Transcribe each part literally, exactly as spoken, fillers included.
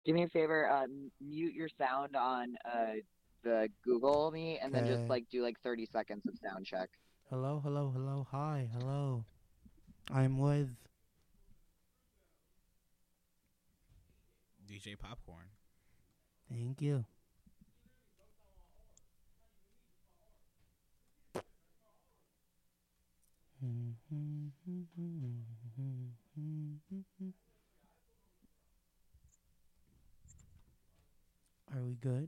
Do me a favor, uh, m- mute your sound on uh the Google Meet, and then just Okay. like do like thirty seconds of sound check. Hello, hello, hello. Hi, hello. I'm with. D J Popcorn. Thank you. Are we good?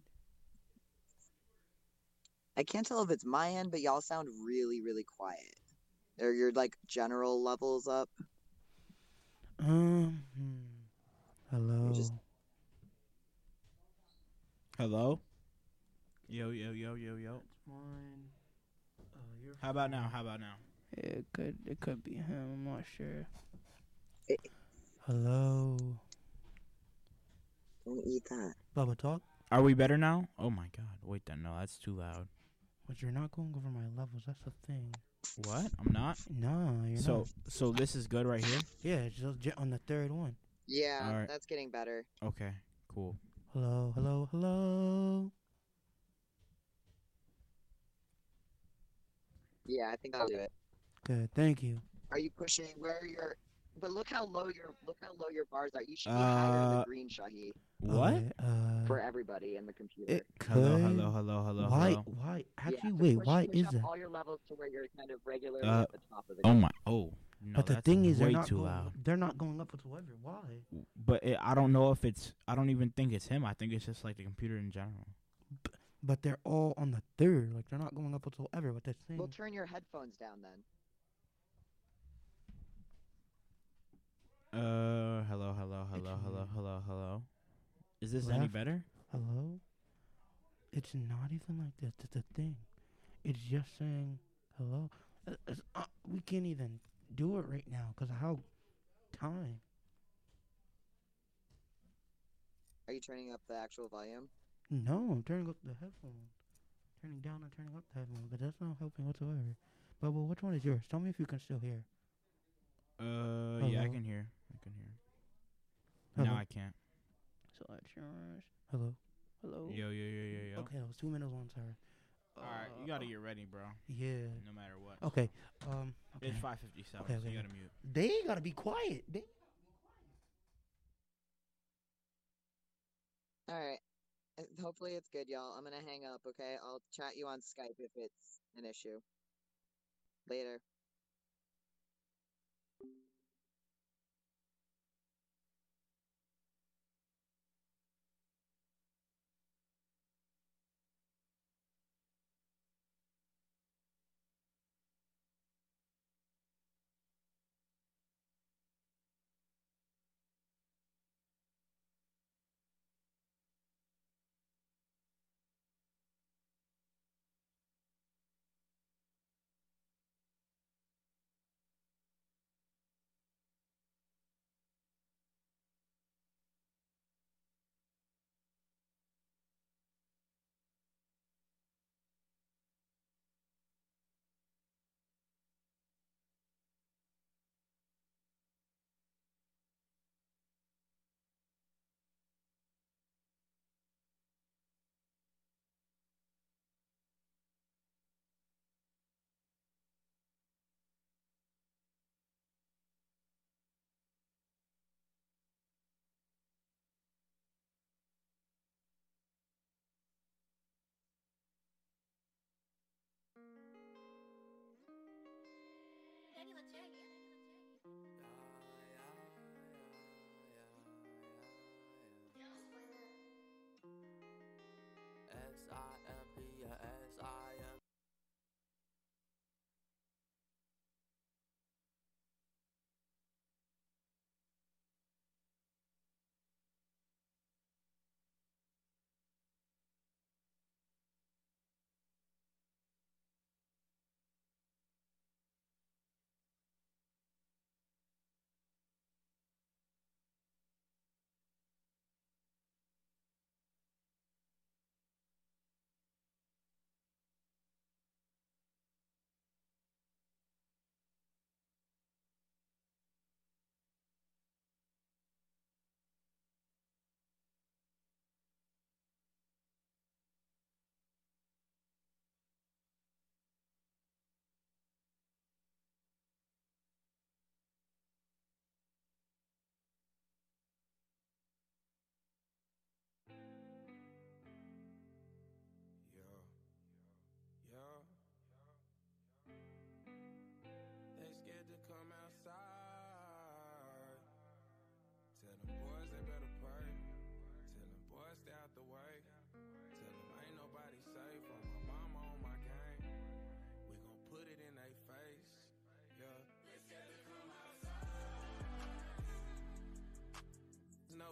I can't tell if it's my end, but y'all sound really, really quiet. Are your like general levels up? Um. hmm. You're just Hello. Hello? Yo, yo, yo, yo, yo. That's mine. Uh, you're How about now? fine. How about now? It could. It could be him. I'm not sure. eh, Hello. don't eat that. Bubba talk. Are we better now? Oh my god. Wait, then. No, that's too loud. But you're not going over my levels. That's the thing. What? I'm not? No, you're So, not. so this is good right here? Yeah, it's just j- on the third one. Yeah, All right. that's getting better. Okay, cool. Hello, hello, hello. Yeah, I think I'll do it. Good. Thank you. Are you pushing where are your? But look how low your look how low your bars are. You should be higher in the Uh, green, Shahi, Oh, what? wait, uh, for everybody in the computer. it Hello, hello, could. hello, hello, Why? hello. Why? Yeah, Actually, so wait. push Why push is up that? all your levels to where you're kind of regularly Uh, at the top of the oh game. my, oh. No, But the that's thing is, they're way not too going. loud. They're not going up whatsoever. Why? But it, I don't know if it's, I don't even think it's him. I think it's just like the computer in general. But they're all on the third. Like they're not going up whatsoever. But the thing. Well, turn your headphones down then. Uh, hello, hello, It's hello, hello, n- hello, hello. Is this any left. better? Hello. It's not even like this. That's the thing. It's just saying hello. Uh, it's, uh, we can't even do it right now because of how time. Are you turning up the actual volume? No, I'm turning up the headphones. Turning down and turning up the headphones, but that's not helping whatsoever. But well, which one is yours? Tell me if you can still hear. Uh, yeah, I Hello. can hear. I can hear. No, Hello. I can't. So that's yours. Hello. Hello. Yo, yo, yo, yo, yo. Okay, that was two minutes one time. All right, you gotta get ready, bro. Yeah. No matter what. Okay. Um. Okay. It's five fifty-seven, Okay. so Okay. you gotta mute. They gotta be quiet. They. All right. Uh, Hopefully it's good, y'all. I'm gonna hang up. Okay, I'll chat you on Skype if it's an issue. Later.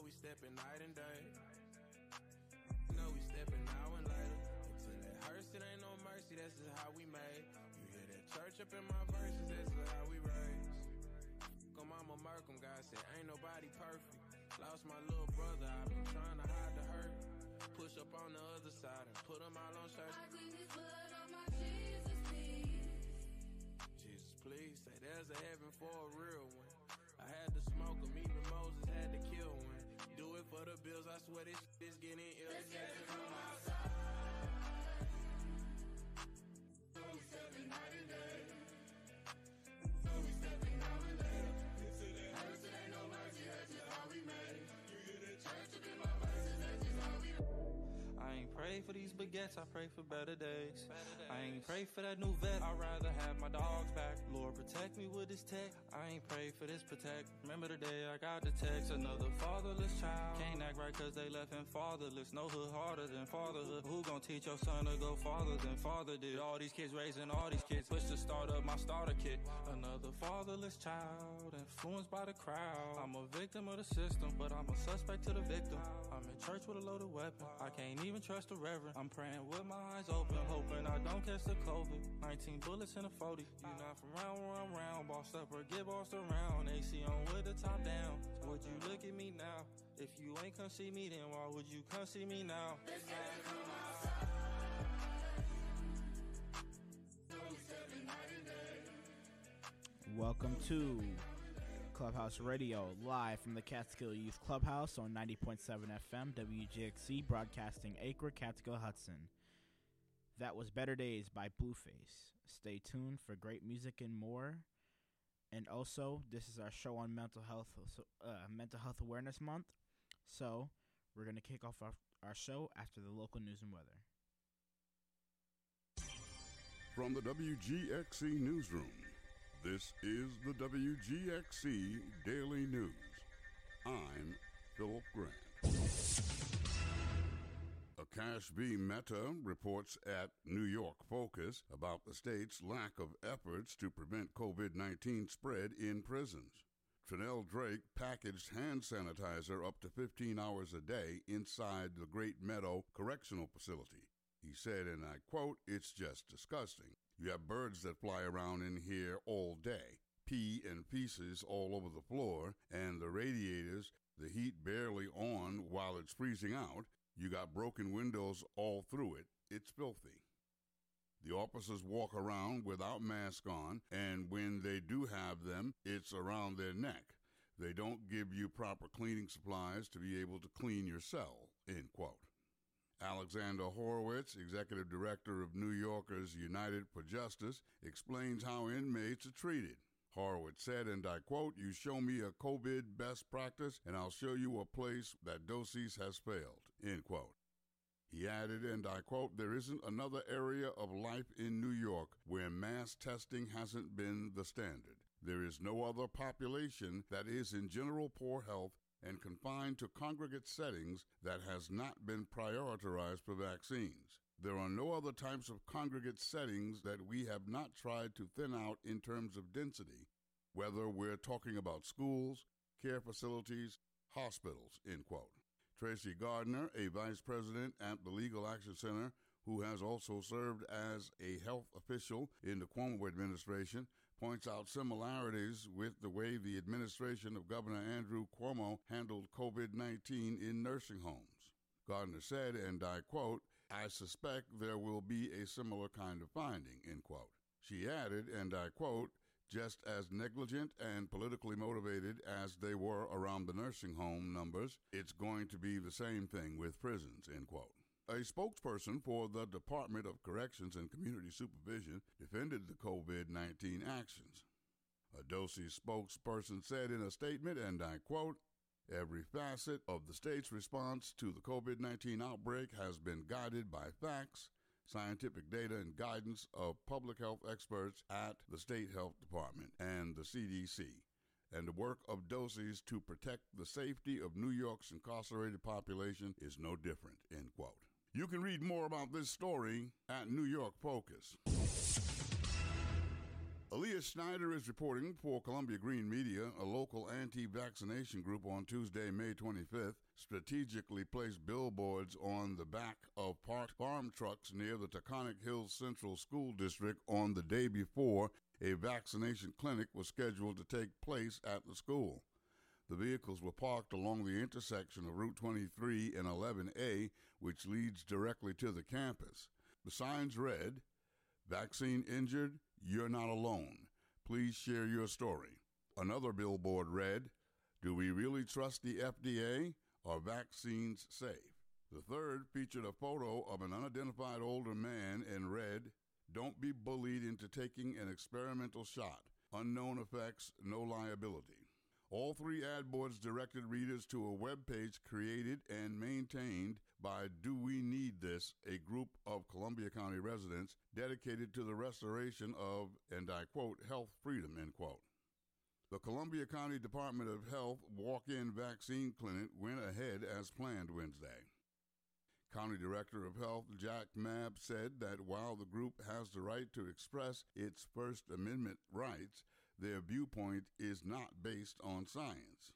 know we stepping night and day. You know we stepping now and later. Until it hurts, it ain't no mercy, that's just how we made. You hear that church up in my verses, that's just how we raised. Go mama Merkham, God said ain't nobody perfect. Lost my little brother, I've been trying to hide the hurt. Push up on the other side and put them all on church. I clean this blood on my Jesus, please. Jesus, please, say there's a heaven for a real one. I had to smoke them, even Moses had to kill one. Do it for the bills, I swear this shit is getting ill. Let's get it from outside. So we stepping night and day. So we stepping now and day. Until it hurts, it ain't no mercy, that's just how we made. You hear that church up in my verses, that's just how we I ain't pray for these baguettes, I pray for better days. I ain't pray for that new vet, I'd rather have my dogs back. Lord, protect me with this tech. I ain't pray for this protect. Remember the day I got the text, another fatherless child. Can't act right cause they left him fatherless. No hood harder than fatherhood. Who gon' teach your son to go farther than father did? All these kids raising all these kids. Push to start up my starter kit. Another fatherless child, influenced by the crowd. I'm a victim of the system, but I'm a suspect to the victim. I'm in church with a loaded weapon. I can't even trust the reverend. I'm praying with my eyes open, hoping I don't catch the COVID. nineteen bullets in a forty. You not from round where I'm round. Bossed up or get bossed around. A C on with the top down. Would you look at me now? If you ain't come see me, then why would you come see me now? Let's get it from outside. So we stepping night and day. Welcome to Clubhouse Radio, live from the Catskill Youth Clubhouse on ninety point seven F M, W G X C, broadcasting Acre, Catskill, Hudson. That was Better Days by Blueface. Stay tuned for great music and more. And also, this is our show on mental health, uh, Mental Health Awareness Month. So, we're going to kick off our, our show after the local news and weather. From the W G X C Newsroom, this is the W G X C Daily News. I'm Philip Grant. Akash Mehta reports at New York Focus about the state's lack of efforts to prevent COVID nineteen spread in prisons. Trinell Drake packaged hand sanitizer up to fifteen hours a day inside the Great Meadow Correctional Facility. He said, and I quote, "It's just disgusting. You have birds that fly around in here all day, pee and feces all over the floor, and the radiators, the heat barely on while it's freezing out. You got broken windows all through it. It's filthy." The officers walk around without masks on, and when they do have them, it's around their neck. They don't give you proper cleaning supplies to be able to clean your cell, end quote. Alexander Horowitz, executive director of New Yorkers United for Justice, explains how inmates are treated. Horowitz said, and I quote, "You show me a COVID best practice, and I'll show you a place that Doses has failed," end quote. He added, and I quote, "There isn't another area of life in New York where mass testing hasn't been the standard. There is no other population that is in general poor health and confined to congregate settings that has not been prioritized for vaccines. There are no other types of congregate settings that we have not tried to thin out in terms of density, whether we're talking about schools, care facilities, hospitals," end quote. Tracy Gardner, a vice president at the Legal Action Center, who has also served as a health official in the Cuomo administration, points out similarities with the way the administration of Governor Andrew Cuomo handled COVID nineteen in nursing homes. Gardner said, and I quote, "I suspect there will be a similar kind of finding," end quote. She added, and I quote, "Just as negligent and politically motivated as they were around the nursing home numbers, it's going to be the same thing with prisons," end quote. A spokesperson for the Department of Corrections and Community Supervision defended the COVID nineteen actions. A Doses spokesperson said in a statement, and I quote, "Every facet of the state's response to the COVID nineteen outbreak has been guided by facts, scientific data, and guidance of public health experts at the State Health Department and the C D C, and the work of Doses to protect the safety of New York's incarcerated population is no different," end quote. You can read more about this story at New York Focus. Aaliyah Schneider is reporting for Columbia Green Media. A local anti-vaccination group on Tuesday, May twenty-fifth, strategically placed billboards on the back of parked farm trucks near the Taconic Hills Central School District on the day before a vaccination clinic was scheduled to take place at the school. The vehicles were parked along the intersection of Route twenty-three and eleven A, which leads directly to the campus. The signs read, "Vaccine injured? You're not alone. Please share your story." Another billboard read, "Do we really trust the F D A? Are vaccines safe?" The third featured a photo of an unidentified older man and read, "Don't be bullied into taking an experimental shot. Unknown effects, no liability." All three ad boards directed readers to a web page created and maintained by Do We Need This, a group of Columbia County residents dedicated to the restoration of, and I quote, health freedom, end quote. The Columbia County Department of Health walk-in vaccine clinic went ahead as planned Wednesday. County Director of Health Jack Mabb said that while the group has the right to express its First Amendment rights, their viewpoint is not based on science.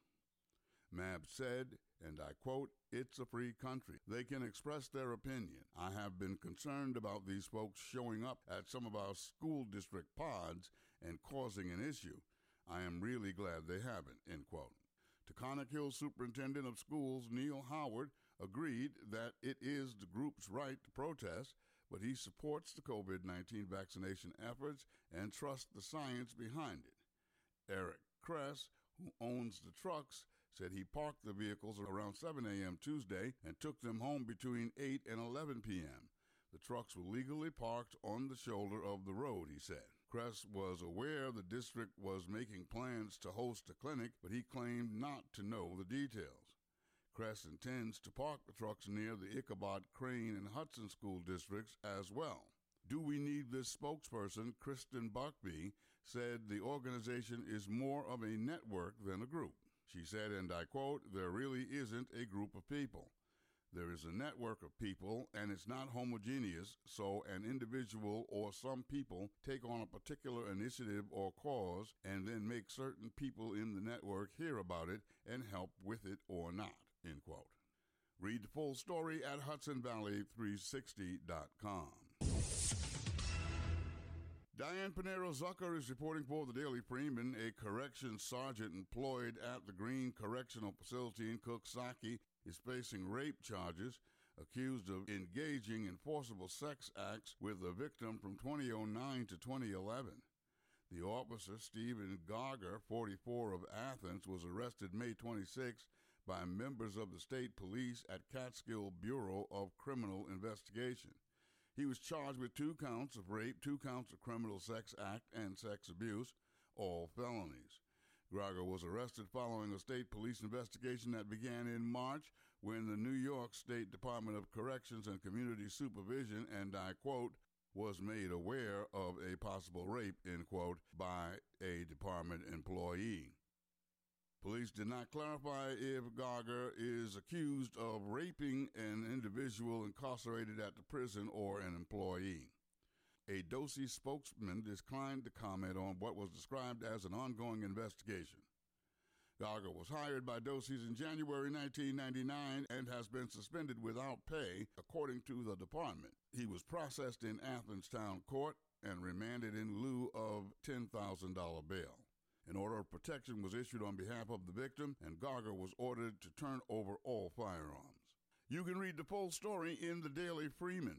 Mabb said, and I quote, "It's a free country. They can express their opinion. I have been concerned about these folks showing up at some of our school district pods and causing an issue. I am really glad they haven't," end quote. Taconic Hills Superintendent of Schools Neil Howard agreed that it is the group's right to protest, but he supports the COVID nineteen vaccination efforts and trusts the science behind it. Eric Kress, who owns the trucks, said he parked the vehicles around seven a.m. Tuesday and took them home between eight and eleven p.m. The trucks were legally parked on the shoulder of the road, he said. Kress was aware the district was making plans to host a clinic, but he claimed not to know the details. Kress intends to park the trucks near the Ichabod, Crane, and Hudson school districts as well. Do We Need This spokesperson, Kristen Buckby, said the organization is more of a network than a group. She said, and I quote, "There really isn't a group of people. There is a network of people, and it's not homogeneous, so an individual or some people take on a particular initiative or cause and then make certain people in the network hear about it and help with it or not," end quote. Read the full story at Hudson Valley three sixty dot com. Diane Pinero Zucker is reporting for the Daily Freeman. A corrections sergeant employed at the Green Correctional Facility in Coxsackie is facing rape charges, accused of engaging in forcible sex acts with a victim from twenty oh nine to twenty eleven. The officer, Stephen Gauger, forty-four, of Athens, was arrested May twenty-sixth by members of the state police at Catskill Bureau of Criminal Investigation. He was charged with two counts of rape, two counts of criminal sex act, and sex abuse, all felonies. Gauger was arrested following a state police investigation that began in March when the New York State Department of Corrections and Community Supervision, and I quote, was made aware of a possible rape, end quote, by a department employee. Police did not clarify if Gauger is accused of raping an individual incarcerated at the prison or an employee. A D O C E spokesman declined to comment on what was described as an ongoing investigation. Gauger was hired by D O C E in January nineteen ninety-nine and has been suspended without pay, according to the department. He was processed in Athens Town Court and remanded in lieu of ten thousand dollars bail. An order of protection was issued on behalf of the victim, and Gauger was ordered to turn over all firearms. You can read the full story in the Daily Freeman.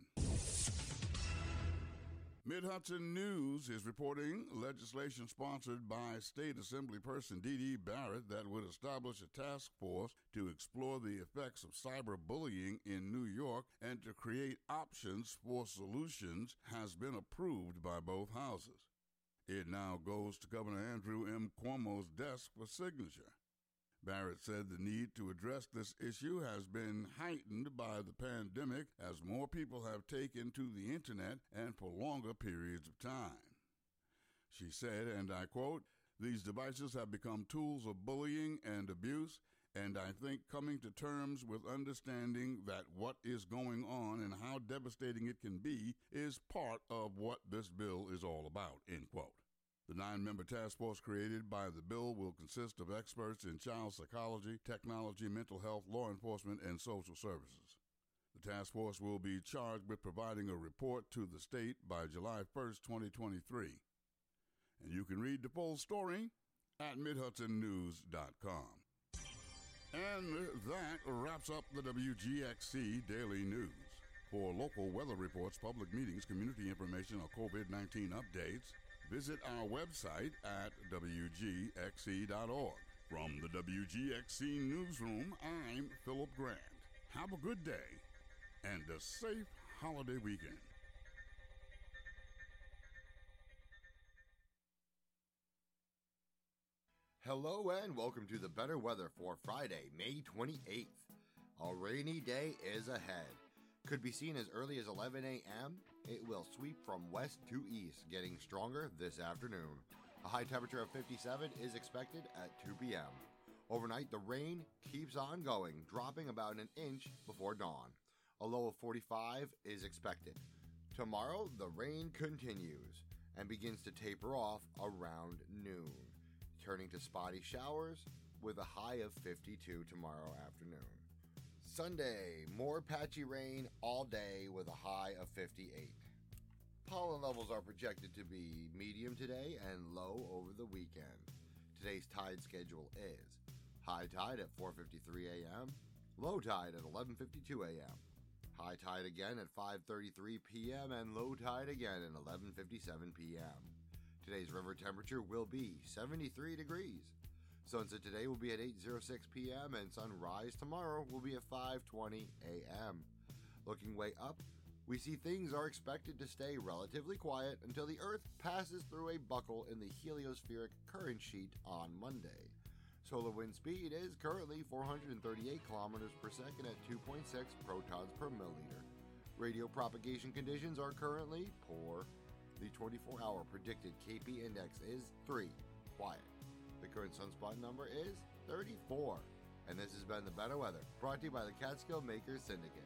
Mid-Hudson News is reporting legislation sponsored by State Assemblyperson Dee Dee Barrett that would establish a task force to explore the effects of cyberbullying in New York and to create options for solutions has been approved by both houses. It now goes to Governor Andrew M. Cuomo's desk for signature. Barrett said the need to address this issue has been heightened by the pandemic as more people have taken to the internet and for longer periods of time. She said, and I quote, "These devices have become tools of bullying and abuse, and I think coming to terms with understanding that what is going on and how devastating it can be is part of what this bill is all about," end quote. The nine-member task force created by the bill will consist of experts in child psychology, technology, mental health, law enforcement, and social services. The task force will be charged with providing a report to the state by July first, twenty twenty-three. And you can read the full story at mid hudson news dot com. And that wraps up the W G X C Daily News. For local weather reports, public meetings, community information, or COVID nineteen updates, visit our website at W G X C dot org. From the W G X C Newsroom, I'm Philip Grant. Have a good day and a safe holiday weekend. Hello and welcome to the better weather for Friday, May twenty-eighth. A rainy day is ahead. Could be seen as early as eleven a.m. It will sweep from west to east, getting stronger this afternoon. A high temperature of fifty-seven is expected at two p.m. Overnight, the rain keeps on going, dropping about an inch before dawn. A low of forty-five is expected. Tomorrow, the rain continues and begins to taper off around noon, turning to spotty showers with a high of fifty-two tomorrow afternoon. Sunday, more patchy rain all day with a high of fifty-eight. Pollen levels are projected to be medium today and low over the weekend. Today's tide schedule is high tide at four fifty-three a.m., low tide at eleven fifty-two a.m., high tide again at five thirty-three p.m., and low tide again at eleven fifty-seven p.m. Today's river temperature will be seventy-three degrees. Sunset today will be at eight oh six p.m. and sunrise tomorrow will be at five twenty a.m. Looking way up, we see things are expected to stay relatively quiet until the Earth passes through a buckle in the heliospheric current sheet on Monday. Solar wind speed is currently four hundred thirty-eight kilometers per second at two point six protons per milliliter. Radio propagation conditions are currently poor. The twenty-four hour predicted K P index is three, quiet. The current sunspot number is thirty-four. And this has been the Better Weather, brought to you by the Catskill Makers Syndicate.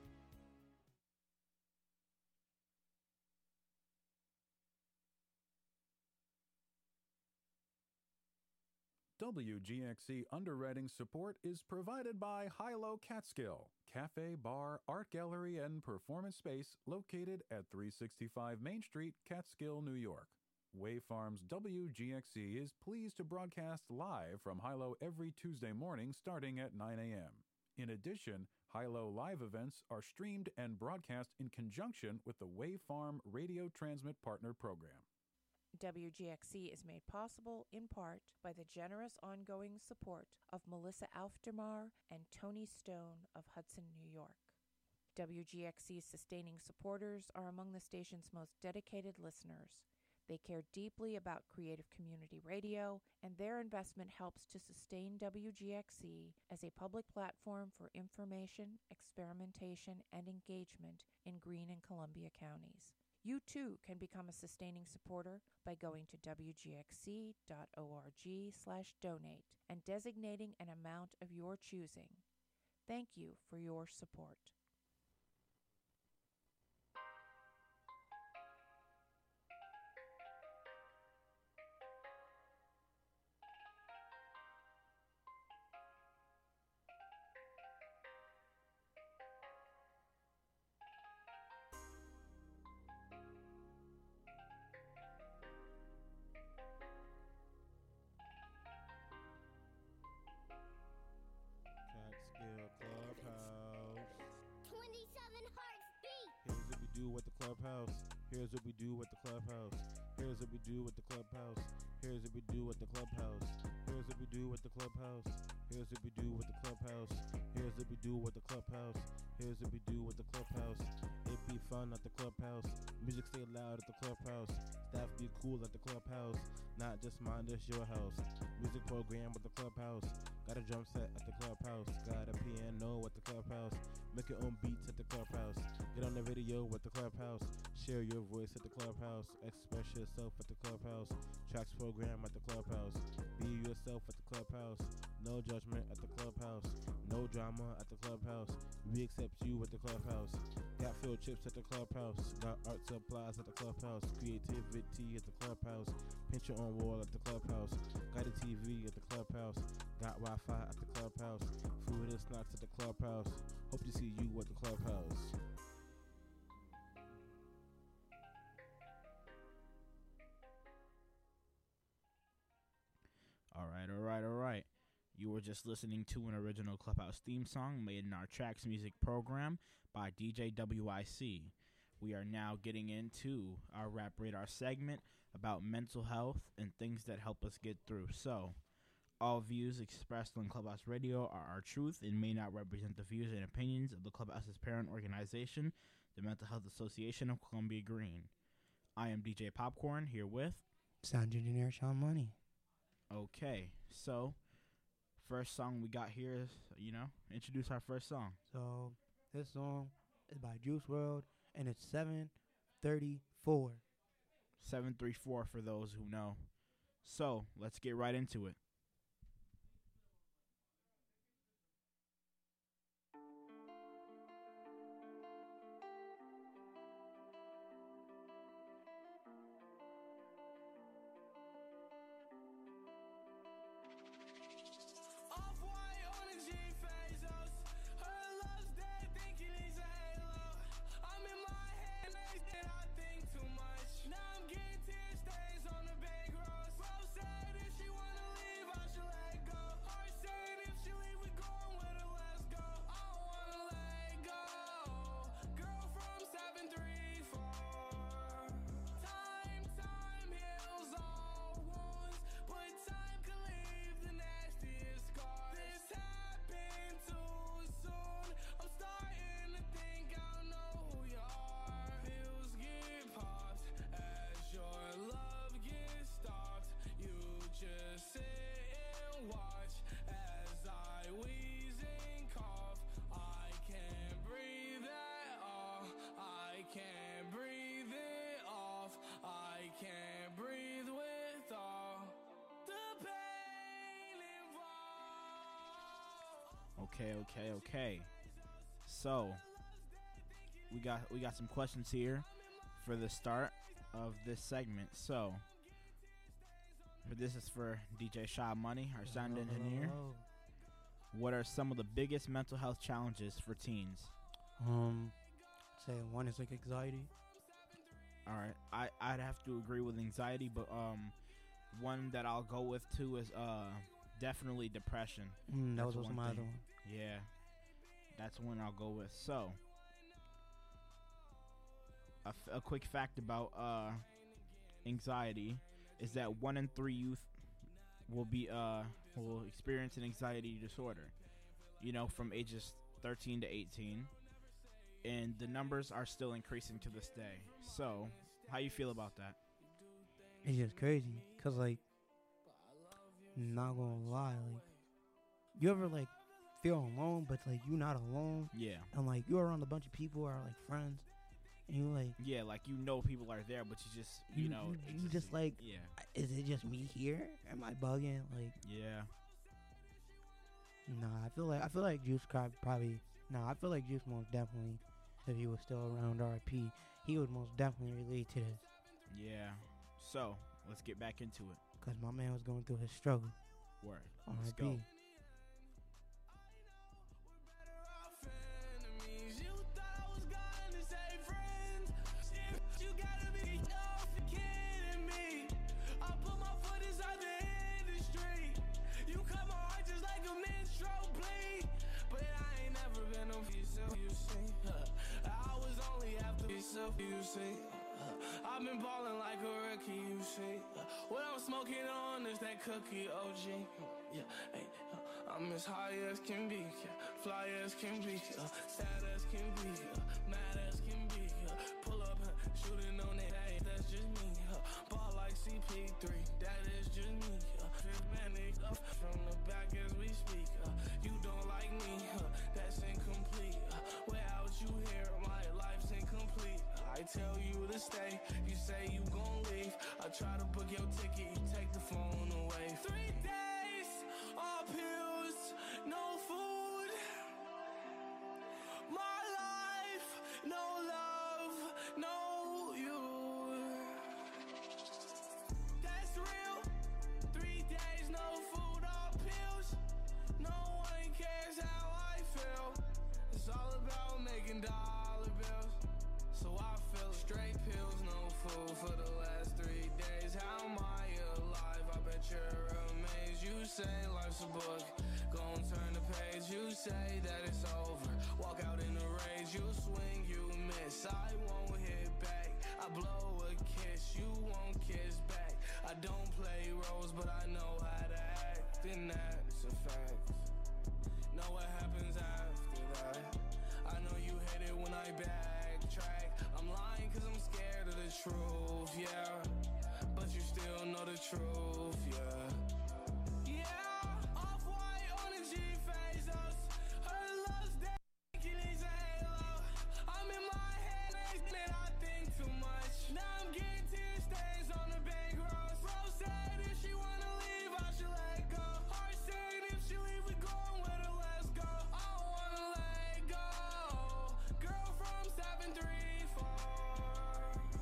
W G X C underwriting support is provided by Hilo Catskill, cafe, bar, art gallery, and performance space located at three sixty-five Main Street, Catskill, New York. Wave Farms W G X C is pleased to broadcast live from Hilo every Tuesday morning starting at nine a.m. In addition, Hilo live events are streamed and broadcast in conjunction with the Wave Farm Radio Transmit Partner Program. W G X C is made possible in part by the generous ongoing support of Melissa Aufdermar and Tony Stone of Hudson, New York. W G X C's sustaining supporters are among the station's most dedicated listeners. They care deeply about creative community radio, and their investment helps to sustain W G X C as a public platform for information, experimentation, and engagement in Greene and Columbia counties. You too can become a sustaining supporter by going to W G X C dot org slash donate and designating an amount of your choosing. Thank you for your support. Clubhouse. Here's what we do at the clubhouse. Here's what we do at the clubhouse. Here's what we do at the clubhouse. Here's what we do at the clubhouse. Here's what we do at the clubhouse. Here's what we do at the clubhouse. Here's what we do at the clubhouse. It be fun at the clubhouse. Music stay loud at the clubhouse. Staff be cool at the clubhouse. Not just mine, this your house. Music program at the clubhouse. Got a drum set at the clubhouse. Got a piano at the clubhouse. Make your own beats at the clubhouse. Get on the video with the clubhouse. Share your voice at the clubhouse. Express yourself at the clubhouse. Tracks program at the clubhouse. Be yourself at the clubhouse. No judgment at the clubhouse. No drama at the clubhouse. We accept you at the clubhouse. Got field trips at the clubhouse. Got art supplies at the clubhouse. Creativity at the clubhouse. Picture on wall at the clubhouse. Got a T V at the clubhouse. Got Wi-Fi at the clubhouse. Food and snacks at the clubhouse. Hope to see you at the clubhouse. All right, all right, all right. You were just listening to an original Clubhouse theme song made in our Tracks Music program by D J W I C. We are now getting into our Rap Radar segment about mental health and things that help us get through. So, all views expressed on Clubhouse Radio are our truth and may not represent the views and opinions of the Clubhouse's parent organization, the Mental Health Association of Columbia Green. I am D J Popcorn here with Sound engineer Sean Money. Okay, so first song we got here is, you know, introduce our first song. So this song is by Juice world, and it's seven thirty-four. seven three four for those who know. So let's get right into it. Okay, okay, okay. So we got we got some questions here for the start of this segment. So for this is for D J Sha Money, our sound engineer. What are some of the biggest mental health challenges for teens? Um, say one is like anxiety. All right, I I'd have to agree with anxiety, but um, one that I'll go with too is uh definitely depression. Mm, that That's was also one my thing. other one. Yeah, that's one I'll go with. So, a, f- a quick fact about uh, anxiety is that one in three youth will be uh will experience an anxiety disorder. You know, from ages thirteen to eighteen, and the numbers are still increasing to this day. So, how you feel about that? It's just crazy, cause like, not gonna lie, like, you ever like feel alone, but like you not alone. Yeah. And like you're around a bunch of people or like friends, and you like Yeah, like you know people are there, but you just you, you know you, it's you just like yeah is it just me here? Am I bugging? Like yeah. nah, I feel like I feel like Juice cried probably. Nah, I feel like Juice most definitely, if he was still around R I P, he would most definitely relate to this. Yeah. So let's get back into it. Cause my man was going through his struggle. Word. R Let's I P go. You see, I've been ballin' like a rookie, you see. What I'm smoking on is that cookie O G. Yeah, hey, I'm as high as can be, fly as can be, sad as can be, mad as can be. Pull up, shooting on it, hey, that's just me. Ball like C P three, that is just me. Manic up from the back as we speak. You don't like me, that's incomplete. stacking dollar bills. So I feel straight pills, no food for the last three days. How am I alive? I bet you're amazed. You say life's a book, gon' turn the page. You say that it's over, walk out in the rage. You swing, you miss, I won't hit back. I blow a kiss, you won't kiss back. I don't play roles, but I know how to act, and that's a fact. Know what happens after that. I know you hate it when I backtrack. I'm lying cause I'm scared of the truth, yeah. But you still know the truth, yeah. Yeah, off-white on a G-Phase us. Her love's dead, thinking it's a halo. I'm in my head, and I think too much. Now I'm getting tear stains on the bank rolls. Bro said if she wanna leave, I should let go. Heart saying if she leave, we going with her, let's go. I don't wanna let go. Girl from seven three four.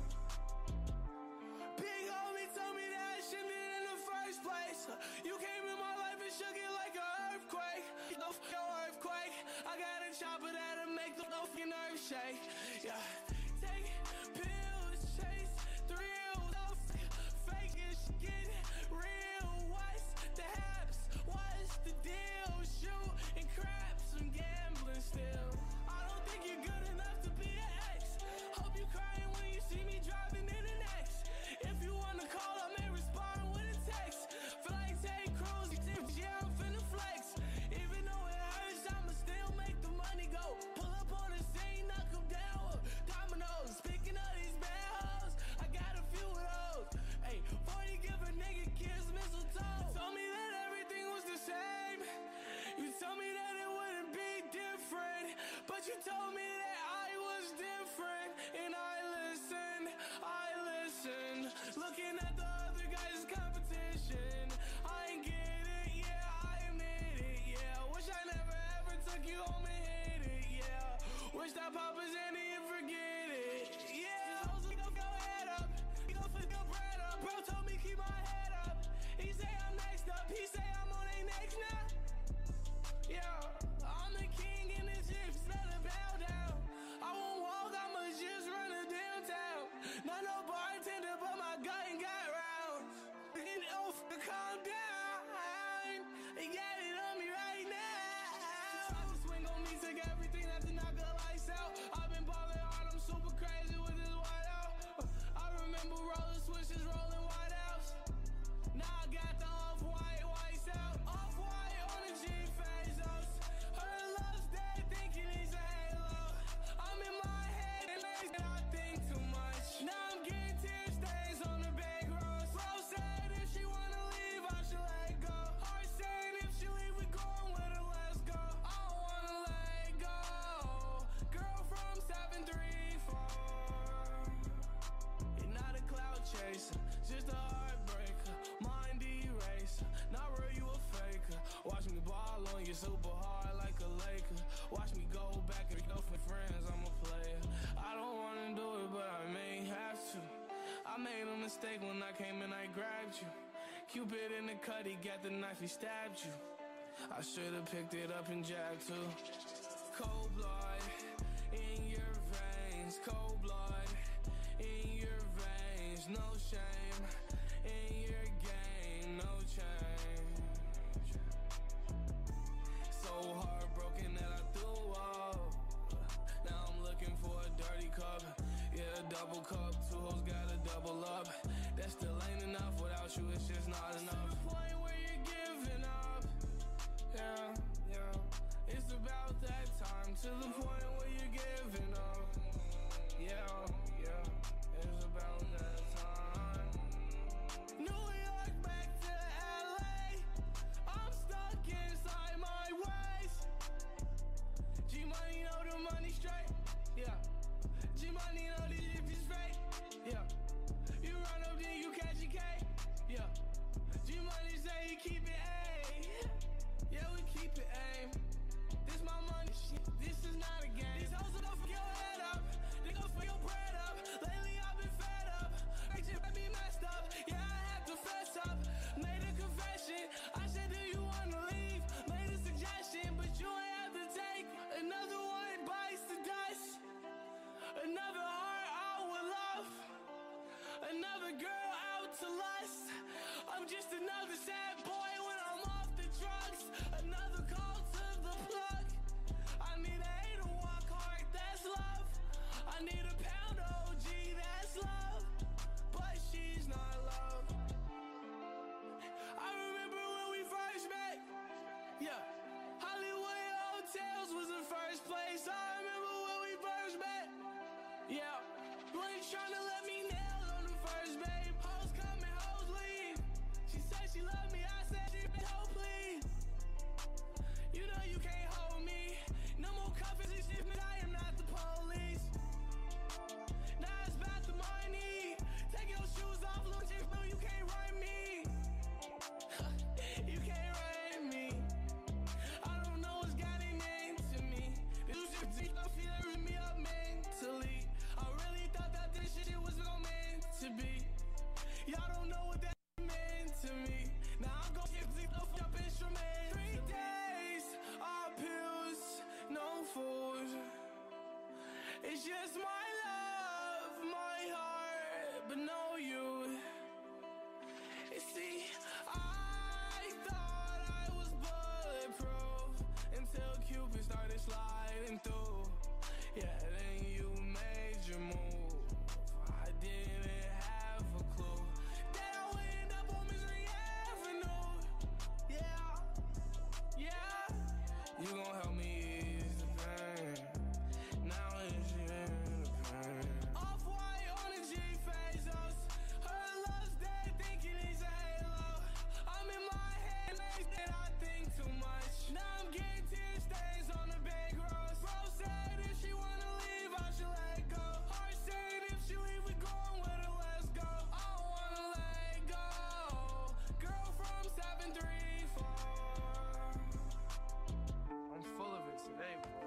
Big homie told me that I shouldn't in the first place. You came in my life and shook it like an earthquake. No f***ing earthquake. I got a chopper that'll make the no f***ing earth shake. Yeah. Take pills, chase thrills. No f- fake is get real. What's the haps? What's the deal? Shoot and craps, I'm gambling still. I don't think you're good enough to be an ex. Hope you crying when you see me driving in an X. If you wanna call, I may respond with a text. Feel like Ted Cruz, yeah, I'm finna flex. Even though it hurts, I'ma still make the money go. Pull up on the scene, knock 'em down. Dominoes, speaking of these bad hoes, I got a few of those. Hey, forty give a nigga kiss, mistletoe. Told me that everything was the same. You told me that it wouldn't be different, but you told me that I was different, and I listened, I listened. Looking at the other guys' competition, I ain't get it, yeah, I admit it, yeah. Wish I never ever took you home and hit it, yeah. Wish that Papa's Andy and forget it, yeah. Hoes will go head up, he gon' flip your bread up. Bro told me keep my head up. He say I'm next up, he say I'm on they next now. Yeah, I'm the king and the chips, better bow down. I won't walk, I'ma just run it downtown. Not no bartender, but my gut ain't got rounds. And off to calm down. They got it on me right now. Try to swing on me, took everything not to knock the lights out. I've been balling hard, I'm super crazy with this white out. I remember rolling switches, rolling white outs. Now I got the off-white whites out. Off-white on the G-Phase us. Her love's dead, thinking it's a halo. I'm in my head and I think too much. Now I'm getting tear stains on the bank rolls. Bro said if she wanna leave, I should let go. Heart saying if she leave, we going with her, let's go. I don't wanna let go. Girl from seven three four. You're not a cloud chaser, just a heartbreaker. Mind eraser, not real, you a faker. Watch me ball on you super hard like a Laker. Watch me go back and go for friends, I'm a player. I don't wanna do it, but I may have to. I made a mistake when I came and I grabbed you. Cupid in the cut, he got the knife, he stabbed you. I should've picked it up and jabbed too. Cold blood in your veins, cold blood in your veins. No shame in your game, no change. So heartbroken that I threw up. Now I'm looking for a dirty cup. Yeah, a double cup, two hoes gotta double up. That still ain't enough, without you it's just not enough. To the point where you're giving up. Yeah, yeah. It's about that time. To the point where you're giving up. Yeah, yeah. It's about that time. New York back to L A. I'm stuck inside my ways. G-Money know the money straight. Yeah. G-Money know this shit is fake. Yeah. You run up then you catch a K. Yeah. G-Money say he keep it aim. Yeah, we keep it aim. This my money shit. This is not a game. These hoes will go for your head up. They go for your bread up. Lately I've been fed up. They just had me messed up. Yeah, I had to fess up. Made a confession. I said, do you wanna leave? Made a suggestion, but you ain't have to take another one bites the dust. It's just my love, my heart, but no you. You see, I thought I was bulletproof until Cupid started sliding through. Yeah, then you made your move. I didn't have a clue that I would end up on Misery Avenue. Yeah, yeah. You gon' help me ease the pain. Now it's you in the pain. Off-white on the G-Phasos. Her love's dead, thinking it's a halo. I'm in my head, like that I think too much. Now I'm getting tear stains on the bank roads. Bro said if she wanna leave, I should let go. Heart saying if she leave, we going with her, let's go. I don't wanna let go. Girl from seven three four. I'm full of it today, boy.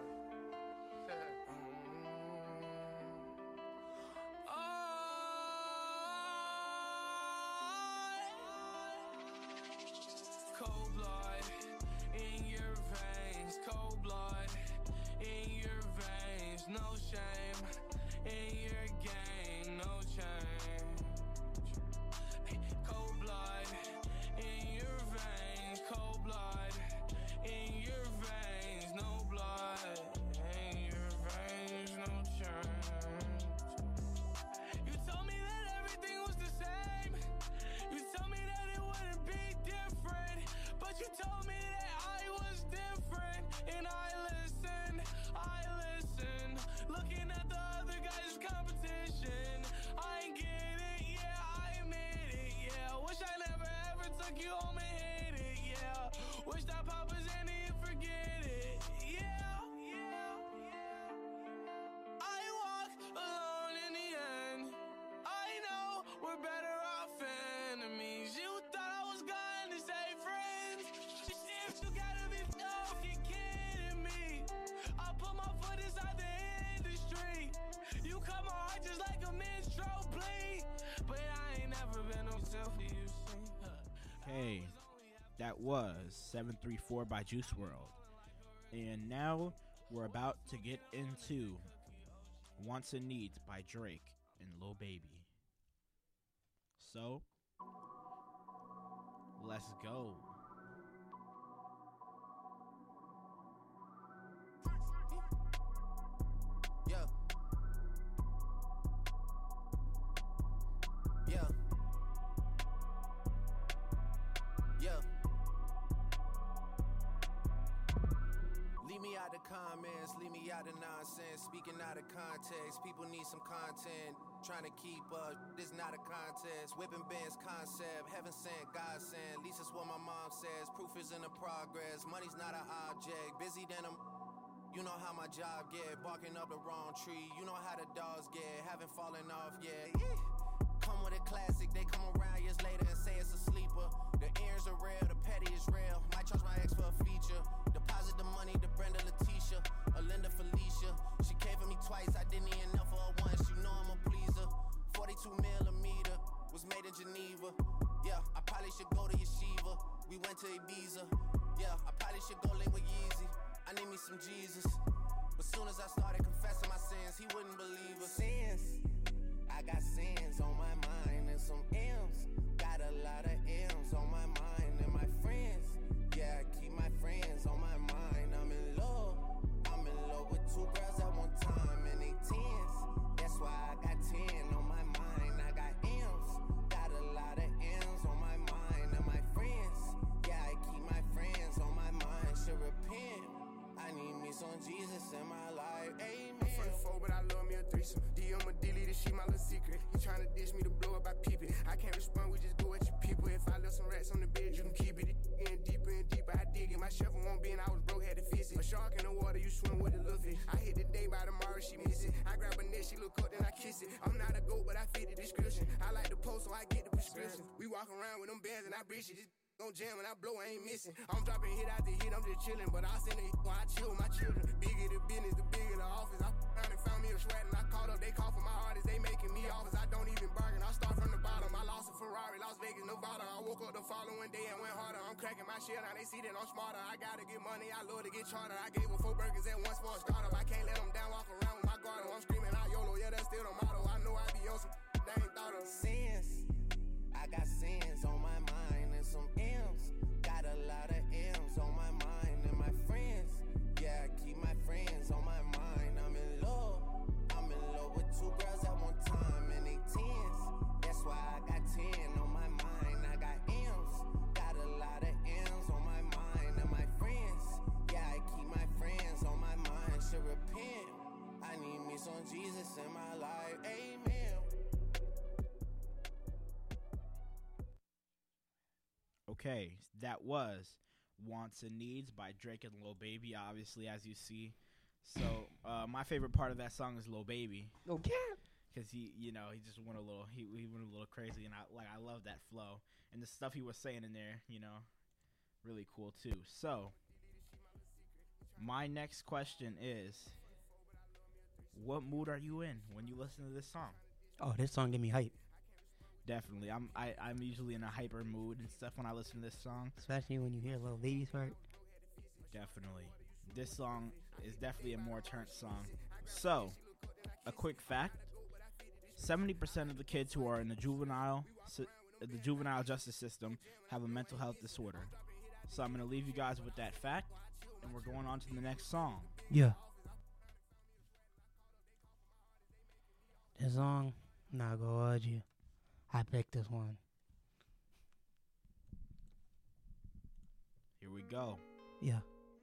Cold blood in your veins, cold blood in your veins, no shame in your game, no change. Cold blood in your veins, cold blood in your veins, no blood in your veins, no change. You told me that everything was the same. You told me that it wouldn't be different, but you told me that I was different, and I listened, I listened. Looking at the other guys' competition, I ain't get it, yeah, I admit it, yeah. Wish I never ever took you home and hit it, yeah. Wish that Papa's in it and forget it, yeah, yeah, yeah. I walk alone in the end. I know we're better off enemies. You thought I was going to say friends. If you gotta be fucking kidding me. I put my foot inside the industry. You cut my heart just like a menstrual bleed. But I ain't never been no selfie, you see. Okay, that was seven three four by Juice world. And now we're about to get into Wants and Needs by Drake and Lil Baby. So, let's go. Yeah. Yeah. Yeah. Leave me out the comments, leave me out of nonsense, speaking out of context. People need some content, trying to keep up. This not a contest. Whipping bands concept, heaven sent, God sent. At least it's what my mom says. Proof is in the progress. Money's not an object. Busy than a. You know how my job get, barking up the wrong tree. You know how the dogs get, haven't fallen off yet. Yeah. Come with a classic, they come around years later and say it's a sleeper. The ears are real, the petty is real. Might charge my ex for a feature. Deposit the money to Brenda Letitia, or Linda Felicia. She came for me twice, I didn't even know for her once. You know I'm a pleaser. forty-two millimeter was made in Geneva. Yeah, I probably should go to Yeshiva. We went to Ibiza. Yeah, I probably should go link with Yeezy. I need me some Jesus. But soon as I started confessing my sins, he wouldn't believe us. Sins, I got sins on my mind and some M's. Got a lot of M's on my mind and my friends. Yeah, I keep my friends on my mind. I'm in love. I'm in love with two girls at one time and they tens. That's why I got ten on my mind. I got M's. Got a lot of M's on my mind and my friends. Yeah, I keep my friends on my mind. Should repent. I need me some Jesus in my life. Amen. I'm from the four, but I love me a threesome. D M a dilly, this shit my little secret. He tryna dish me to blow up, I peep it. I can't respond, we just go at your people. If I left some rats on the bed, you can keep it. Getting deeper and deeper, I dig it. My shovel won't be, and I was broke, had to fix it. A shark in the water, you swim with a little fish. I hit the day by tomorrow, she miss it. I grab her neck, she look up, then I kiss it. I'm not a goat, but I fit the description. I like the post, so I get the prescription. We walk around with them bands, and I breach it. Just gon' jam when I blow, I ain't missing. I'm dropping hit after hit, I'm just chillin'. But I send it when I chill with my children. Bigger the business, the bigger the office. I found and found me a sweat and I called up. They call for my artists, they making me offers. I don't even bargain, I start from the bottom. I lost a Ferrari, Las Vegas, Nevada. I woke up the following day and went harder. I'm cracking my shit, now they see that I'm smarter. I gotta get money, I love to get charter. I gave her four burgers at once for a startup. I can't let them down, walk around with my guard. I'm screaming Jesus in my life. Amen. Okay, that was Wants and Needs by Drake and Lil Baby, obviously, as you see. So, uh, my favorite part of that song is Lil Baby. Okay. Because he, you know, he just went a little, he, he went a little crazy, and I like, I love that flow. And the stuff he was saying in there, you know, really cool, too. So, my next question is, what mood are you in when you listen to this song? Oh, this song give me hype. Definitely. I'm I, I'm usually in a hyper mood and stuff when I listen to this song. Especially when you hear Lil Baby's part. Definitely. This song is definitely a more turned song. So, a quick fact. seventy percent of the kids who are in the juvenile the juvenile justice system have a mental health disorder. So I'm going to leave you guys with that fact, and we're going on to the next song. Yeah. This song, not gonna hold you. I picked this one. Here we go. Yeah.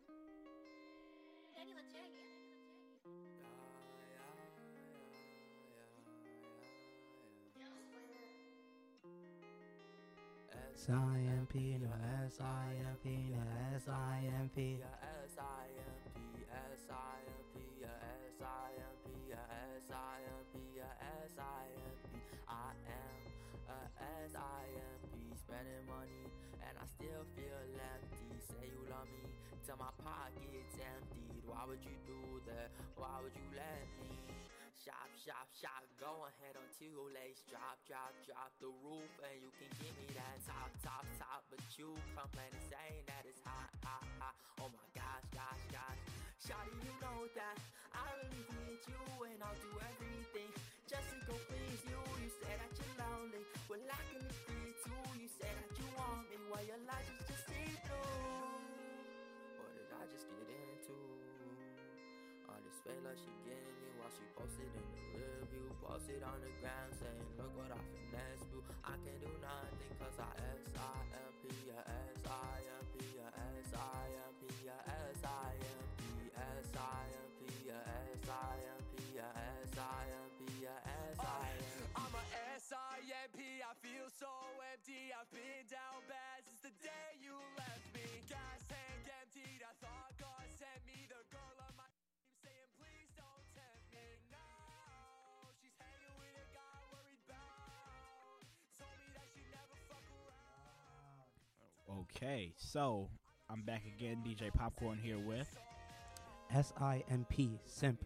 S I M P, no S I M P, no S I M P. S I M P, S I M P, S I M P, S I M P, S I M P. I am a S I M P, spending money, and I still feel empty. Say you love me till my pocket's emptied. Why would you do that? Why would you let me? Shop, shop, shop, go ahead until your legs drop, drop, drop the roof, and you can give me that top, top, top. But you complain and saying that it's hot, hot, hot. Oh my gosh, gosh, gosh. Shawty, you know that I really need you, and I'll do everything just to go please you. You say that you're lonely, well I can agree too. You say that you want me, while your life is just see through. What did I just get into? All this fake love she gave me while she posted in the review. Posted on the ground saying, look what I finesse, boo. I can't do nothing cause I S I M P, ya S I M P, ya S I M P, ya S I M P, S I M P, ya S I M P, ya S I M P, ya S I M P. I'm a S I M P, I feel so empty. I've been down bad since the day you left me. Gas tank emptied, I thought God sent me the girl of my saying please don't tempt me. No, she's hanging with a guy worried about. Told me that she never fuck around. Okay, so I'm back again, D J Popcorn here with S I M P, simp.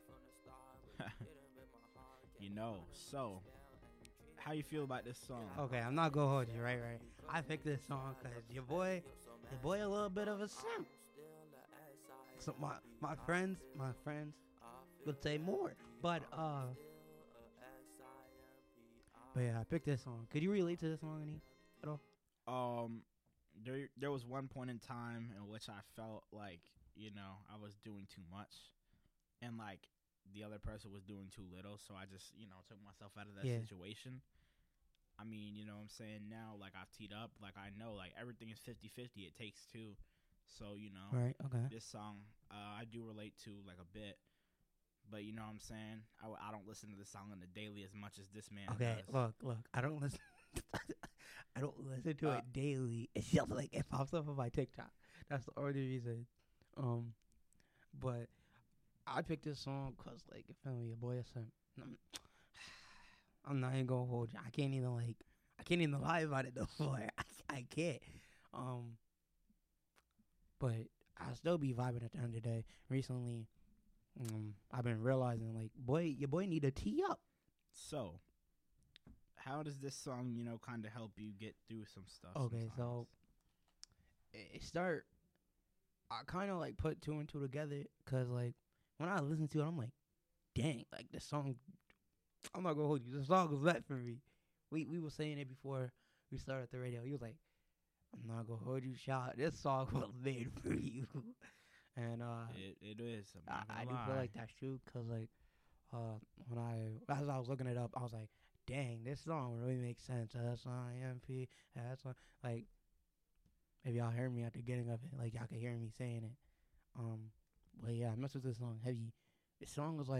You know, so how you feel about this song? Okay, I'm not gonna hold you, right, right. I picked this song because your boy, your boy a little bit of a simp. So my my friends, my friends would say more, but uh, but yeah, I picked this song. Could you relate to this song any at all? Um, there there was one point in time in which I felt like, you know, I was doing too much, and like the other person was doing too little, so I just, you know, took myself out of that Yeah. situation. I mean, you know what I'm saying? Now, like, I've teed up, like, I know, like, everything is fifty-fifty. It takes two. So, you know, Right, okay. this song, uh, I do relate to, like, a bit. But, you know what I'm saying? I, w- I don't listen to this song on the daily as much as this man Okay, does. look, look. I don't listen. I don't listen to Uh, it daily. It's just like it pops up on my TikTok. That's the only reason. Um, but I picked this song cause like, you feel me, your boy is simp. I'm, I'm not even gonna hold you. I can't even like. I can't even lie about it though. Like, I, I can't. Um, but I still be vibing at the end of the day. Recently, um, I've been realizing like, boy, your boy need to tee up. So, how does this song, you know, kind of help you get through some stuff? Okay, sometimes? so it start. I kind of like put two and two together because like when I listen to it, I'm like, dang, like this song. I'm not gonna hold you. The song was meant for me. We we were saying it before we started the radio. He was like, I'm not gonna hold you, shot. This song was made for you. And uh, it it is. I'm I, not I gonna do feel lie. like that's true because like uh when I as I was looking it up, I was like, dang, this song really makes sense. S I M P, S I like maybe y'all heard me at the beginning of it, like y'all could hear me saying it. Um, but yeah, I messed with this song heavy. This song was like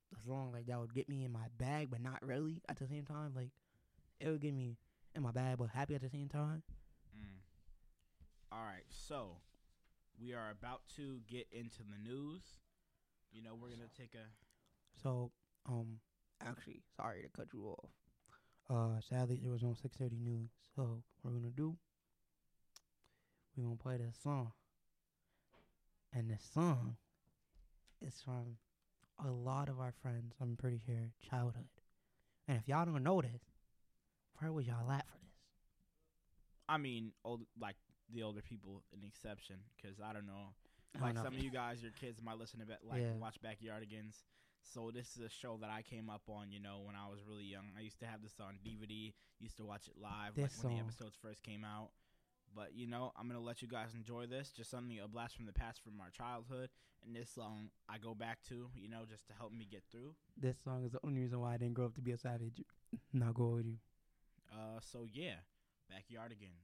a song like that would get me in my bag, but not really at the same time. Like it would get me in my bag, but happy at the same time. Mm. All right, so we are about to get into the news. You know, we're gonna take a. So, um, actually, sorry to cut you off. Uh, sadly, there was no six thirty news. So, what we're gonna do? We're gonna play this song, and this song is from a lot of our friends. I'm pretty sure childhood. And if y'all don't know this, where was y'all at for this? I mean, old like the older people, an exception, because I don't know. I Like don't know. some of you guys, your kids might listen to, like, Yeah. watch Backyardigans. So this is a show that I came up on, you know, when I was really young. I used to have this on D V D. Used to watch it live, This like when the song. episodes first came out. But, you know, I'm going to let you guys enjoy this. Just something, a blast from the past from our childhood. And this song I go back to, you know, just to help me get through. This song is the only reason why I didn't grow up to be a savage. Not go with you. Uh, So, yeah, Backyardigans.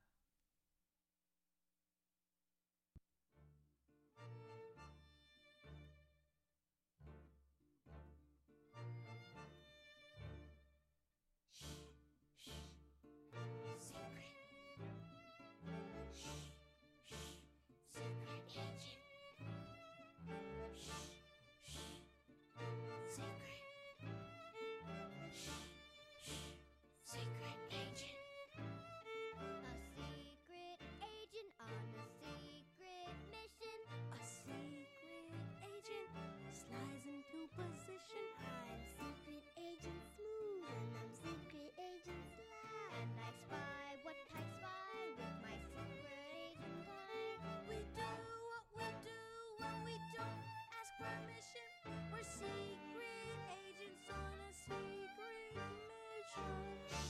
Secret agent. A secret agent on a secret mission. A secret agent slides into position. I'm secret agent Smooth and I'm secret agent Sly. And I spy what I spy with my secret agent eye. We do what we do when we don't ask permission. We're secret agents on a secret mission.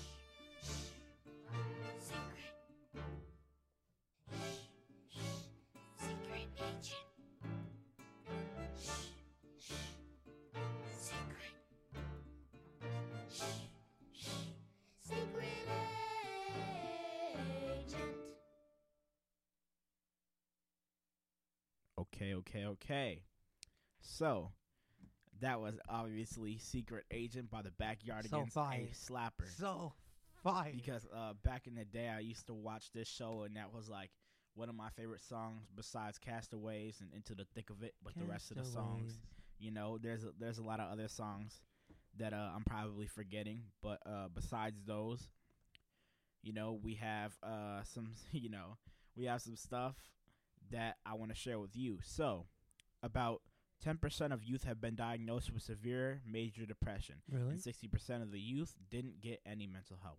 Secret. Secret agent. Secret. Secret agent. Okay, okay, okay. So, that was obviously Secret Agent by the Backyardigans, So fire. a slapper. So fire. Because uh, back in the day, I used to watch this show, and that was like one of my favorite songs besides Castaways and Into the Thick of It. But the rest of the songs, Castaways. you know, there's a, there's a lot of other songs that uh, I'm probably forgetting. But uh, besides those, you know, we have uh, some, you know, we have some stuff that I want to share with you. So, about ten percent of youth have been diagnosed with severe major depression. Really? And sixty percent of the youth didn't get any mental help.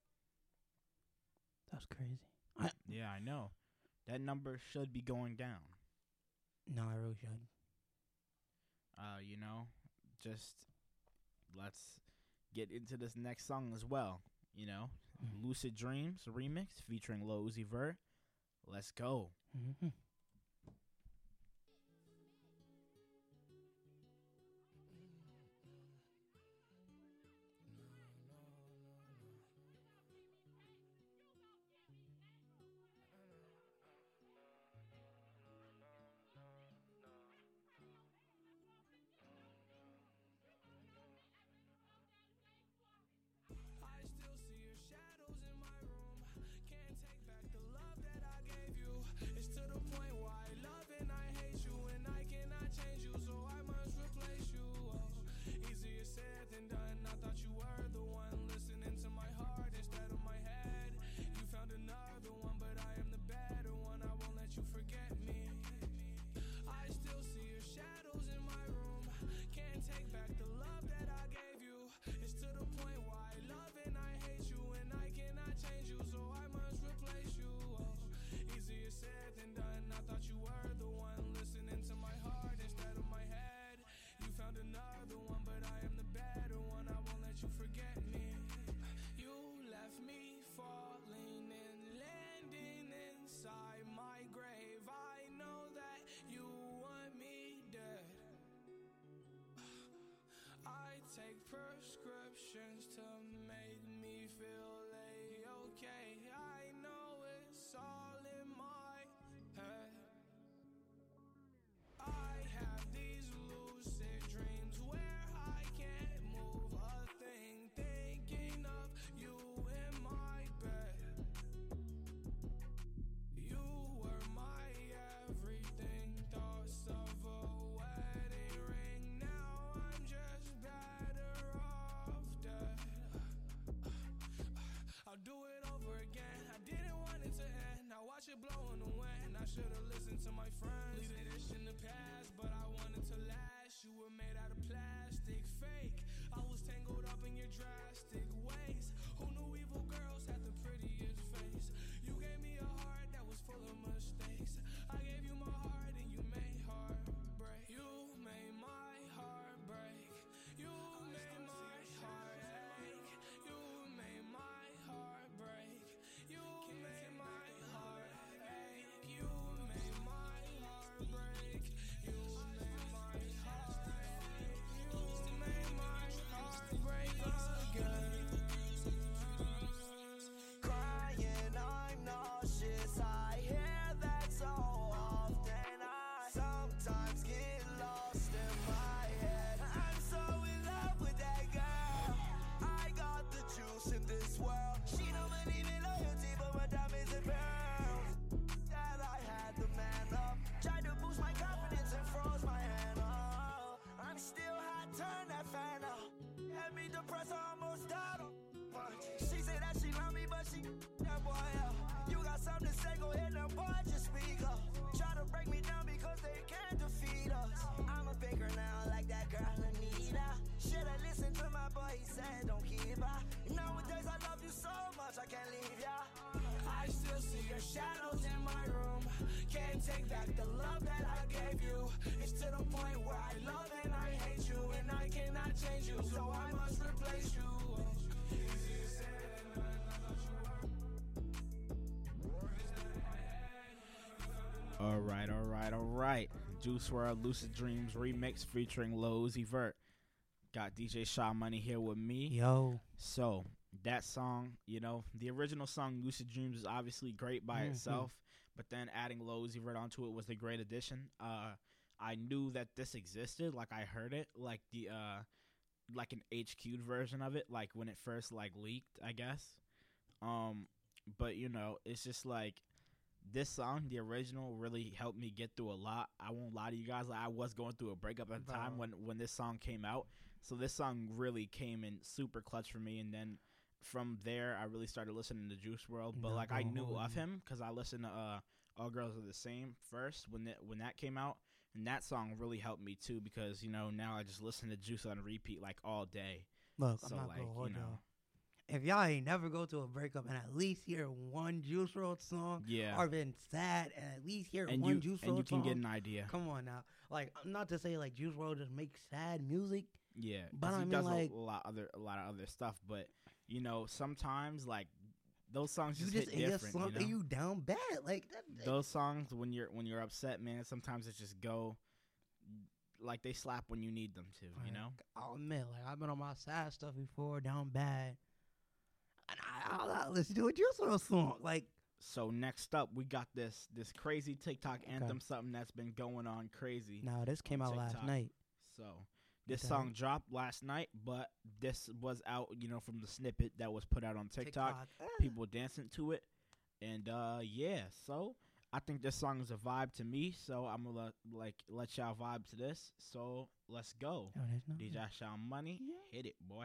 That's crazy. I, Yeah, I know. That number should be going down. no, I really should. Uh, you know, just let's get into this next song as well. You know, Lucid Dreams remix featuring Lil Uzi Vert. Let's go. Mm-hmm. I still see your shadows in my room. Can't take back the love that I gave you. It's to the point where I love and I hate you, and I cannot change you, so I must replace you. Oh, easier said than done. I thought you were the one listening to my heart instead of my head. You found another one, but I am the better one. I won't let you forget me. I still see your shadows in my room. Can't take back the love that I gave you. It's to the point where I love and I hate you, and I cannot change you, so I must replace you. Oh, easier said than done. I thought you were the one listening to my heart instead of my head. You found another one, but I am the better one. I won't let you forget me. You left me falling and landing inside my grave. I know that you want me dead. I take prescriptions to make me feel a-okay. I know it's all in my head. I have these lucid dreams where should've listened to my friends. Leaving this in the past, but I wanted to last. You were made out of plastic, fake. I was tangled up in your drastic ways. Who knew evil girls had the prettiest face? You gave me a heart that was full of mistakes. I gave you my heart and you made heartbreak. You made my heart break. You made my heart ache. You made my heart break. You made my heart ache. You made my heart break. You made my heart ache. You made my heart break again. Crying, I'm nauseous. I hear that so often. I sometimes get lost in my head. I'm so in love with that girl. I got the juice in this world. She don't believe in loyalty, but my diamonds and pearls. That I had the man up. Tried to boost my confidence and froze my hand up. I'm still hot, turn that fan up. Had me depressed, I almost died. She said that she love me, but she that boy up. You got something to say, go ahead and boy, just speak up. Try to break me down because they can't defeat us. I'm a baker now, like that girl Anita. Should've listened to my boy, he said don't keep her. Nowadays I love you so much, I can't leave ya. I still see your shadows in my room. Can't take back the love that I gave you. It's to the point where I love and I hate you, and I cannot change you, so I must replace you. Easier said than done, I thought you were. All right, all right, all right. Juice world Lucid Dreams remix featuring Lil Uzi Vert. Got D J Shaw Money here with me. Yo. So that song, you know, the original song Lucid Dreams is obviously great by Mhm. itself, but then adding Lil Uzi Vert onto it was the great addition. Uh, I knew that this existed, like I heard it, like the uh, like an H Q'd version of it, like when it first like leaked, I guess. Um, but you know, it's just like this song, the original, really helped me get through a lot. I won't lie to you guys, like, I was going through a breakup at the time Bro. when when this song came out. So this song really came in super clutch for me, and then from there I really started listening to Juice world. But Not like I gonna knew hold of you. him because I listened to uh, All Girls Are the Same first when that when that came out, and that song really helped me too because you know now I just listen to Juice on repeat like all day. Look, so I'm not like gonna hold you know. y'all. If y'all ain't never go to a breakup and at least hear one Juice world song, Yeah. or been sad and at least hear And one you- Juice and you world can song, get an idea. Come on now, like not to say like Juice world just makes sad music. Yeah, but 'cause I he mean does like a lot other a lot of other stuff, but you know sometimes like those songs you just, just hit in your different. slump you, and know? you down bad like that. Those songs when you're when you're upset, man, sometimes it just go like they slap when you need them to. You know. I'll admit, like I've been on my sad stuff before, down bad, and I, I'll, I'll listen to a Juice world song. Like So next up, we got this this crazy TikTok anthem, something that's been going on crazy. no, this came on out last TikTok. night. So this Okay. song dropped last night, but this was out, you know, from the snippet that was put out on TikTok. TikTok. Eh. People dancing to it, and uh, yeah. So I think this song is a vibe to me. So I'm gonna let, like let y'all vibe to this. So let's go. Oh, there's no- D J Shaw Money, hit it, boy.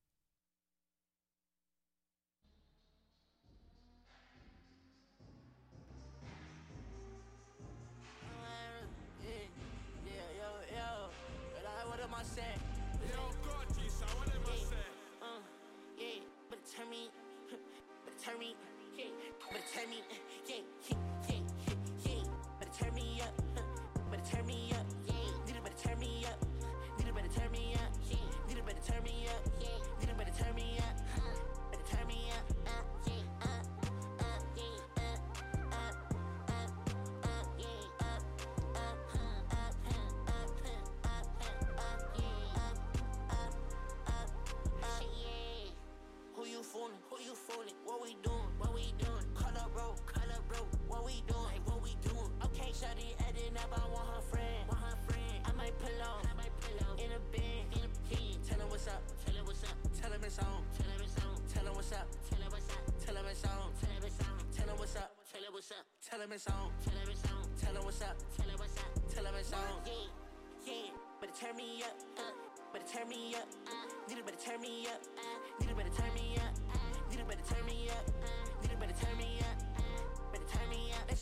Yeah, yo, yo. But I, what am I saying? Yo, God, G-Shaw, what am I saying? Uh, yeah, but turn me, but turn me, yeah, but turn me, yeah, yeah, yeah, yeah, yeah, but turn me up, but turn me up, yeah, need a better turn me up, need a better turn me up, yeah, need a better turn me up, yeah, need a better turn me up, better turn me up, uh, yeah, uh, uh, yeah, uh, uh, uh, uh, yeah, uh, uh, uh, uh, uh, uh, uh, uh, yeah, uh, uh, uh, uh, yeah. Who you fooling? Who you fooling? What we doing? What we doing? Call up bro, call up bro. What we doing? Like what we doing? Okay, shawty adding up. I want her friend. Want her friend. I might pull on. I might pull on. In a bed. In a bed. Tell her what's up. Tell her what's up. Tell him it's on. Tell him it's on. Tell her what's up. Tell her what's up. Tell him it's on. Tell him it's on. Tell her what's up. Tell her what's up. Tell him it's on. Tell him it's on. Tell her what's up. Tell her what's up. Tell him it's on. Yeah, yeah. Better turn me up. Uh, better turn me up. Uh, need a better turn me up. Uh, need a better turn me up. Uh, need a better turn me up. Uh, need a better turn me up. Uh, better turn me up. Let's go. I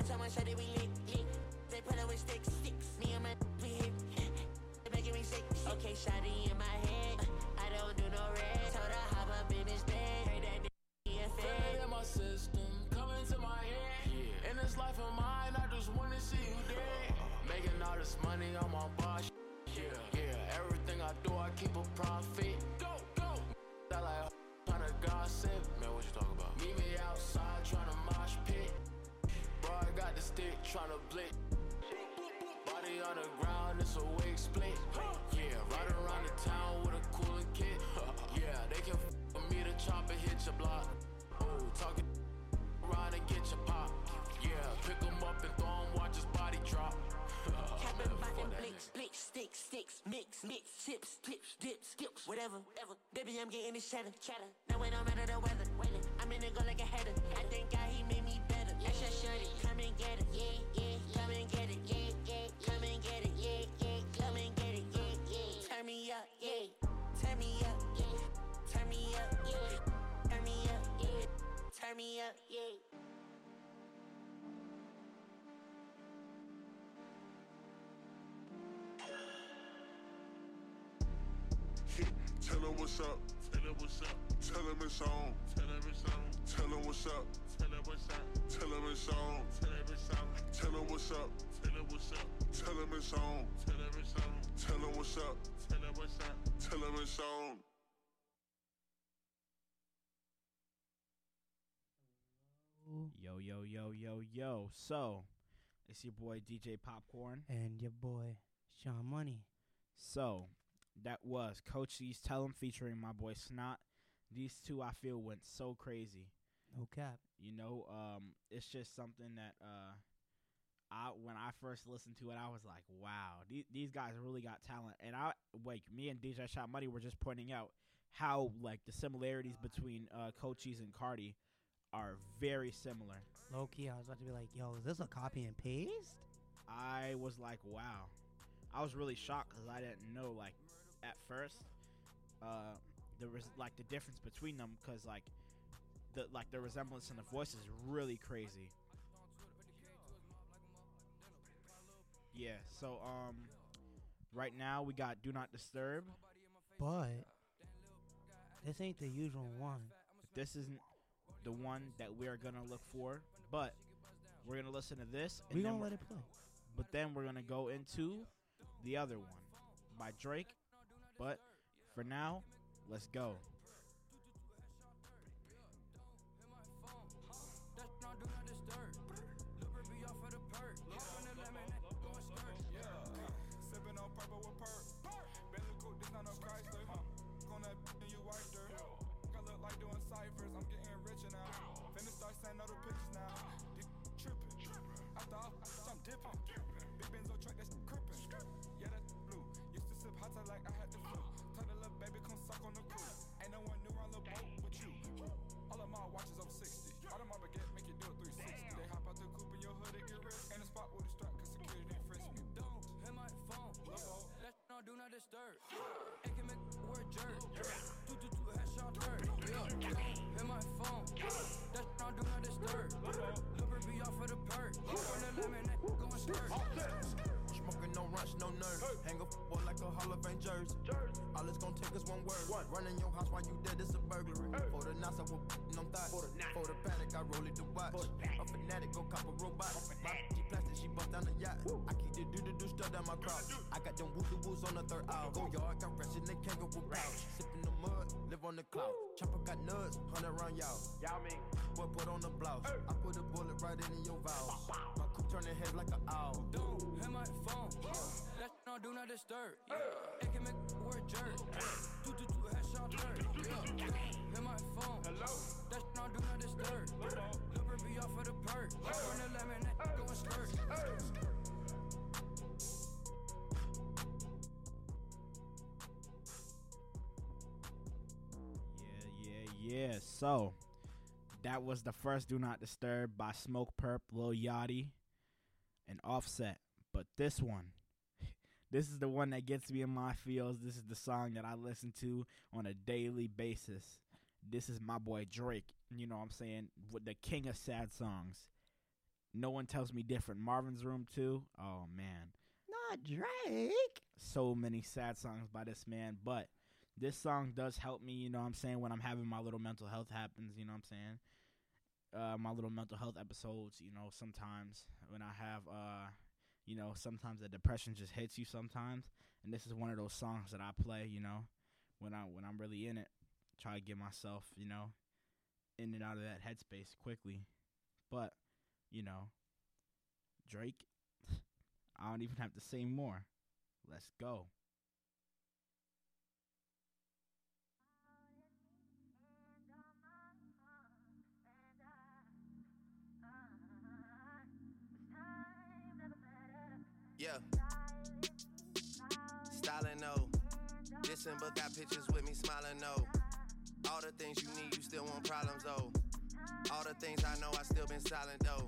tell my shawty we lit, lit. They put up with sticks, sticks. Me and my we hit. They making me sick. Okay, shawty in my head. I don't do no red. Told her hop up in this bed. Heard that d- a Feel it in my system, coming to my head. Yeah. In this life of mine, I just wanna see you dead. Making all this money, I'm on boss. Yeah, yeah. Everything I do, I keep a profit. Go, go. I like tryna gossip. Man, what you talking about? Meet me outside, tryna mosh pit. Bro, I got the stick, tryna blick. Body on the ground, it's a wig split. Yeah, right around the town with a cooling kit. Yeah, they can f with me to chop and hit your block. Oh, talking around and get your pop. Yeah, pick him up and throw him, watch his body drop. Cabin button, blicks, blicks, sticks, sticks, mix, mix, chips, clips, dips, skips, whatever, whatever. Baby, I'm getting this cheddar, cheddar. Now it don't matter the weather, weather. I'm in the go like a header. I thank God he made me better. That's your shorty, come and get it, yeah, yeah. Come and get it, yeah, yeah. Come and get it, yeah, yeah. Come and get it, yeah, yeah. Turn me up, yeah. Turn me up, yeah. Turn me up, yeah. Turn me up, yeah. Turn me up, yeah. Tell him what's up. Tell him what's up. Tell him it's on. Tell him it's on. Tell him what's up. Tell him what's up. Tell him it's on. Tell him it's on. Tell him what's up. Tell him what's up. Tell him it's on. Tell him it's on. Tell him what's up. Tell him what's up. Tell him it's on. Yo, yo, yo, yo, yo. So, it's your boy D J Popcorn. And your boy Sean Money. So, that was Coach C's Tell 'em featuring my boy Snot. These two I feel went so crazy. No cap. You know, um, it's just something that uh, I when I first listened to it, I was like, wow, these these guys really got talent. And I like me and D J Shot Money were just pointing out how like the similarities between uh, Cochise and Cardi are very similar. Low key, I was about to be like, yo, is this a copy and paste? I was like, wow. I was really shocked because I didn't know, like, at first, uh, there was like the difference between them because like the like the resemblance in the voice is really crazy. Yeah. So um, right now we got Do Not Disturb, but this ain't the usual one. This isn't the one that we are gonna look for, but we're gonna listen to this. We and gonna then let it play. But then we're gonna go into the other one by Drake. But for now, let's go. Sipping on purple with perk. Bentley coupe, this not no Chrysler. On that and you wiped her. I look like doing ciphers. I'm getting richer now. Finna start sending other pictures now. These tripping. After all, I'm dipping. Big Benzo truck, that's crippin'. Yeah, that's blue. Used to sip hot tub like I had the flu. Tell the little baby come suck on the crew. Ain't no one new on the boat with you. All of my watches over sixty. All of my baguette make you do a three sixty. They hop out the coupe in your hood, it get rich. Ain't a spot with a strap, cause security didn't frisk me. Don't hit my phone. Low. That no do not disturb. It can make word jerk. Do do do headshot dirt. Hit my phone. That no do not disturb. Looper be off for the perk. On the lemon, that going skirt. Smoking no rush, no nerves. Hang a football like a Hall of Fame jersey. All it's gonna take is one word. Running your house while you dead is a burglary. For the knots, I will put on thoughts. For the paddock, I roll it to watch. A fanatic, go cop a robot. My G plastic, she bust down the yacht. I keep the do the do stuff down my crotch. I got them woo the woos on the third hour. Go yard, got rest in the kangaroo pouch. Sipping the mud, live on the cloud. Chopper got nuts, hundred round y'all. Y'all mean? Boy, put on the blouse. I put a bullet right into your vows. My coupe turning heads like an owl. Don't hit my phone. That no do not disturb. It can make word jerk. Do do do headshot dirt. Hit my phone. Hello. That no do not disturb. Looper be off for the perk. On the lemon, that going skirt. Yeah, yeah, yeah. So that was the first Do Not Disturb by Smoke Perp, Lil Yachty, and Offset. But this one, this is the one that gets me in my feels. This is the song that I listen to on a daily basis. This is my boy Drake, you know what I'm saying, with the king of sad songs. No One Tells Me Different. Marvin's Room too. Oh, man. Not Drake. So many sad songs by this man. But this song does help me, you know what I'm saying, when I'm having my little mental health happens, you know what I'm saying? Uh, my little mental health episodes, you know, sometimes when I have, uh, you know, sometimes the depression just hits you sometimes. And this is one of those songs that I play, you know, when, I, when I'm really in it. Try to get myself, you know, in and out of that headspace quickly. But, you know, Drake, I don't even have to say more. Let's go. Yeah. Styling, no. Dissing, but got pictures with me smiling, no. All the things you need, you still want problems, though. All the things I know, I still been silent, though.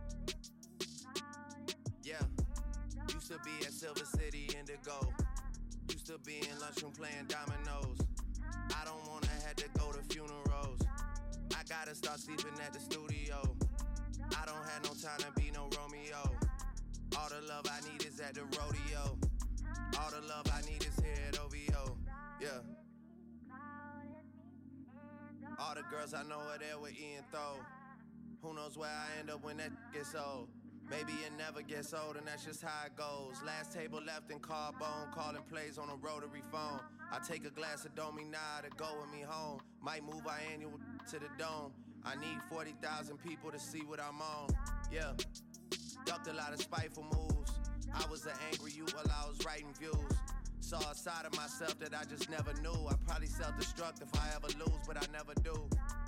Yeah. Used to be at Silver City Indigo. Used to be in lunchroom playing dominoes. I don't wanna have to go to funerals. I gotta start sleeping at the studio. I don't have no time to be no Romeo. All the love I need is at the rodeo. All the love I need is here at O V O. Yeah. All the girls I know are there with Ian Throw. Who knows where I end up when that gets old? Maybe it never gets old, and that's just how it goes. Last table left in Carbone, calling plays on a rotary phone. I take a glass of Domina to go with me home. Might move our annual to the dome. I need forty thousand people to see what I'm on. Yeah. Ducked a lot of spiteful moves. I was an angry youth while I was writing views. Saw a side of myself that I just never knew. I probably self-destruct if I ever lose, but I never do.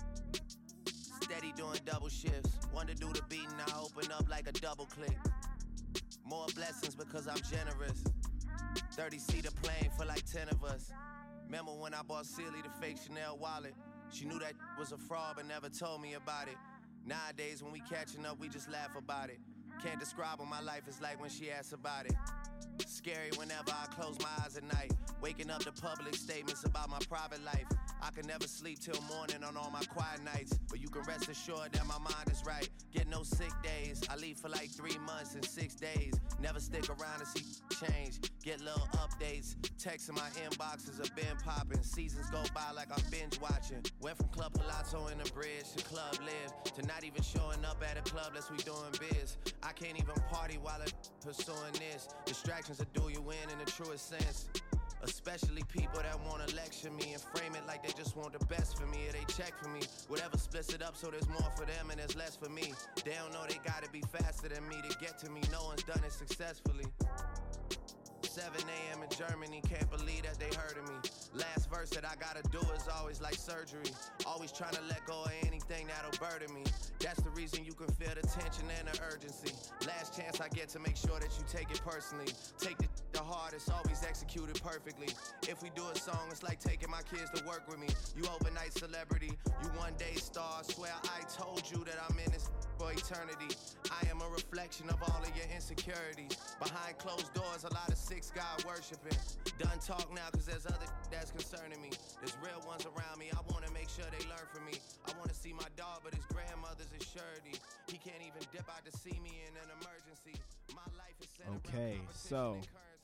Steady doing double shifts. One to do the beating, I open up like a double click. More blessings because I'm generous. thirty-seater plane for like ten of us. Remember when I bought Sealy the fake Chanel wallet? She knew that was a fraud but never told me about it. Nowadays when we catching up, we just laugh about it. Can't describe what my life is like when she asks about it. Scary whenever I close my eyes at night. Waking up to public statements about my private life. I can never sleep till morning on all my quiet nights. But you can rest assured that my mind is right. Get no sick days. I leave for like three months and six days. Never stick around to see change. Get little updates. Texts in my inboxes have been popping. Seasons go by like I'm binge watching. Went from Club Palazzo in the bridge to Club Live. To not even showing up at a club unless we doing biz. I can't even party while I'm pursuing this. Distractions will do you in in the truest sense. Especially people that wanna lecture me and frame it like they just want the best for me, or they check for me. Whatever splits it up so there's more for them and there's less for me. They don't know they gotta be faster than me to get to me. No one's done it successfully. seven a.m. in Germany, can't believe that they heard of me. Last verse that I gotta do is always like surgery. Always trying to let go of anything that'll burden me. That's the reason you can feel the tension and the urgency. Last chance I get to make sure that you take it personally. Take the the heart, it's always executed perfectly. If we do a song, it's like taking my kids to work with me. You overnight celebrity, you one day star. Swear I told you that I'm in this for eternity. I am a reflection of all of your insecurities. Behind closed doors, a lot of six God worshiping. Done talk now, cause there's other that's concerning me. There's real ones around me, I wanna make sure they learn from me. I wanna see my dog, but his grandmother's a surety. He can't even dip out to see me in an emergency. My life is centered Okay, so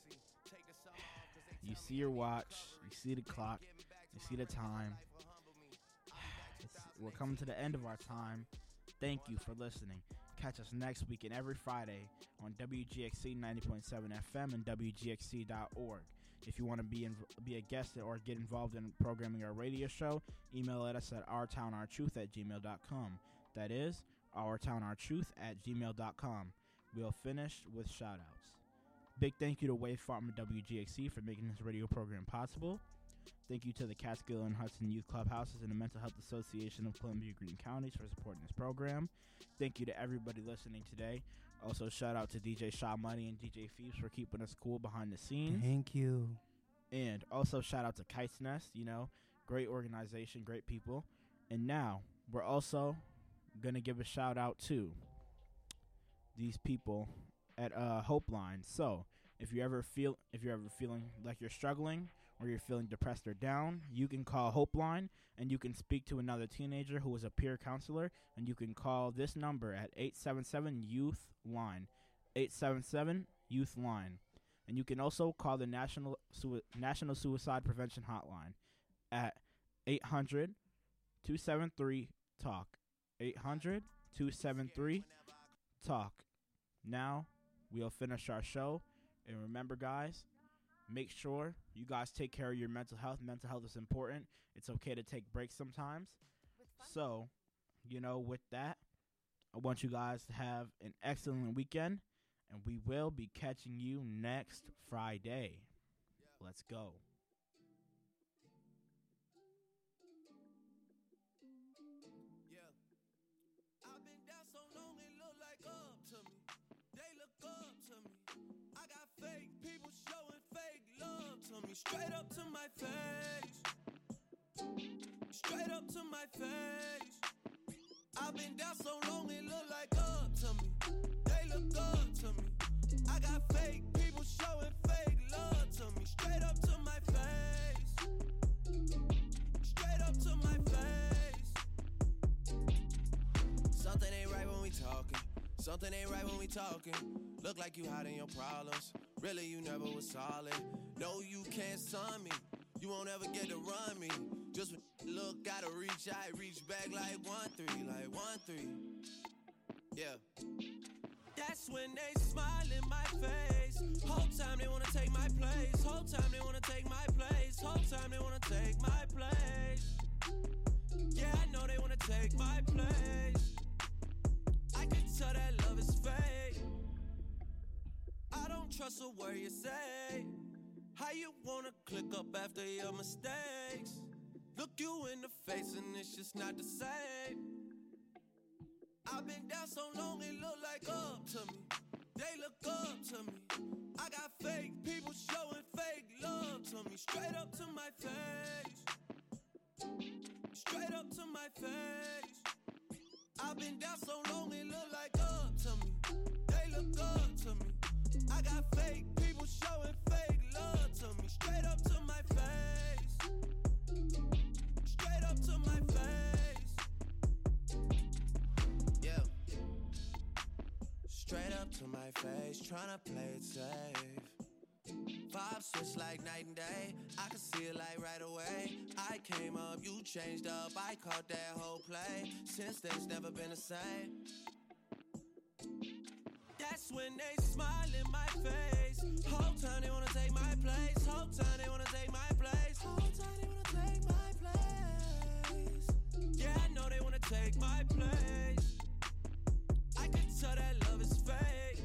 you see your watch, you see the clock, you see the time. It's, we're coming to the end of our time. Thank you for listening. Catch us next week and every Friday on W G X C ninety point seven F M and W G X C dot org. If you want to be in, be a guest or get involved in programming our radio show, email at us at ourtownourtruth at gmail dot com. That is, ourtownourtruth at gmail dot com. We'll finish with shout-outs. Big thank you to Wave Farm and W G X C for making this radio program possible. Thank you to the Catskill and Hudson Youth Clubhouses and the Mental Health Association of Columbia Greene Counties for supporting this program. Thank you to everybody listening today. Also, shout out to D J Shaw Money and D J Phoebes for keeping us cool behind the scenes. Thank you. And also, shout out to Kite's Nest, you know, great organization, great people. And now, we're also going to give a shout out to these people at uh, Hope Line. So, if you ever feel, if you're ever feeling like you're struggling, or you're feeling depressed or down, you can call Hope Line, and you can speak to another teenager who is a peer counselor, and you can call this number at eight seven seven youth line, eight seven seven youth line. And you can also call the National Sui- National Suicide Prevention Hotline at eight hundred two seven three talk, eight hundred two seven three talk. Now, we'll finish our show, and remember, guys, make sure you guys take care of your mental health. Mental health is important. It's okay to take breaks sometimes. So, you know, with that, I want you guys to have an excellent weekend, and we will be catching you next Friday. Let's go. I've been down so long it look like up to me. They look up to me. I got fake people showing fake love to me. Straight up to my face. Straight up to my face. I've been down so long it look like up to me. They look up to me. I got fake people showing fake love to me. Straight up to my face. Straight up to my face. Something ain't right when we talking. Something ain't right when we talking. Look like you hiding your problems. Really, you never was solid. No, you can't son me. You won't ever get to run me. Just when you look, gotta reach out, reach back like one three, like one three. Yeah. That's when they smile in my face. Whole time they wanna take my place. Whole time they wanna take my place. Whole time they wanna take my place. Yeah, I know they wanna take my place. I can tell that love is fake. I don't trust a word you say. How you wanna click up after your mistakes? Look you in the face and it's just not the same. I've been down so long it look like up to me. They look up to me. I got fake people showing fake love to me. Straight up to my face. Straight up to my face. I've been down so long it look like up to me. They look up to me. I got fake people showing fake love to me. Straight up to my face. Straight up to my face. Yeah. Straight up to my face, tryna play it safe. Vibe switch like night and day. I can see it like right away. I came up, you changed up. I caught that whole play. Since then, it's never been the same. That's when they smile in my face. Whole time they wanna take my place. Whole time they wanna take my place. Whole time they wanna take my place. Yeah, I know they wanna take my place. I can tell that love is fake.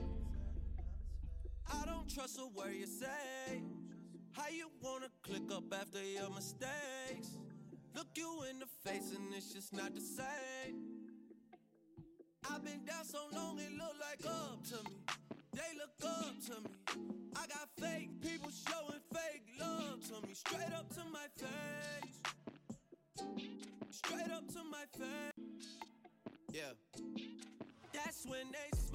I don't trust a word you say. How you wanna click up after your mistakes? Look you in the face and it's just not the same. I've been down so long it look like up to me. They look up to me. I got fake people showing fake love to me. Straight up to my face. Straight up to my face. Yeah. That's when they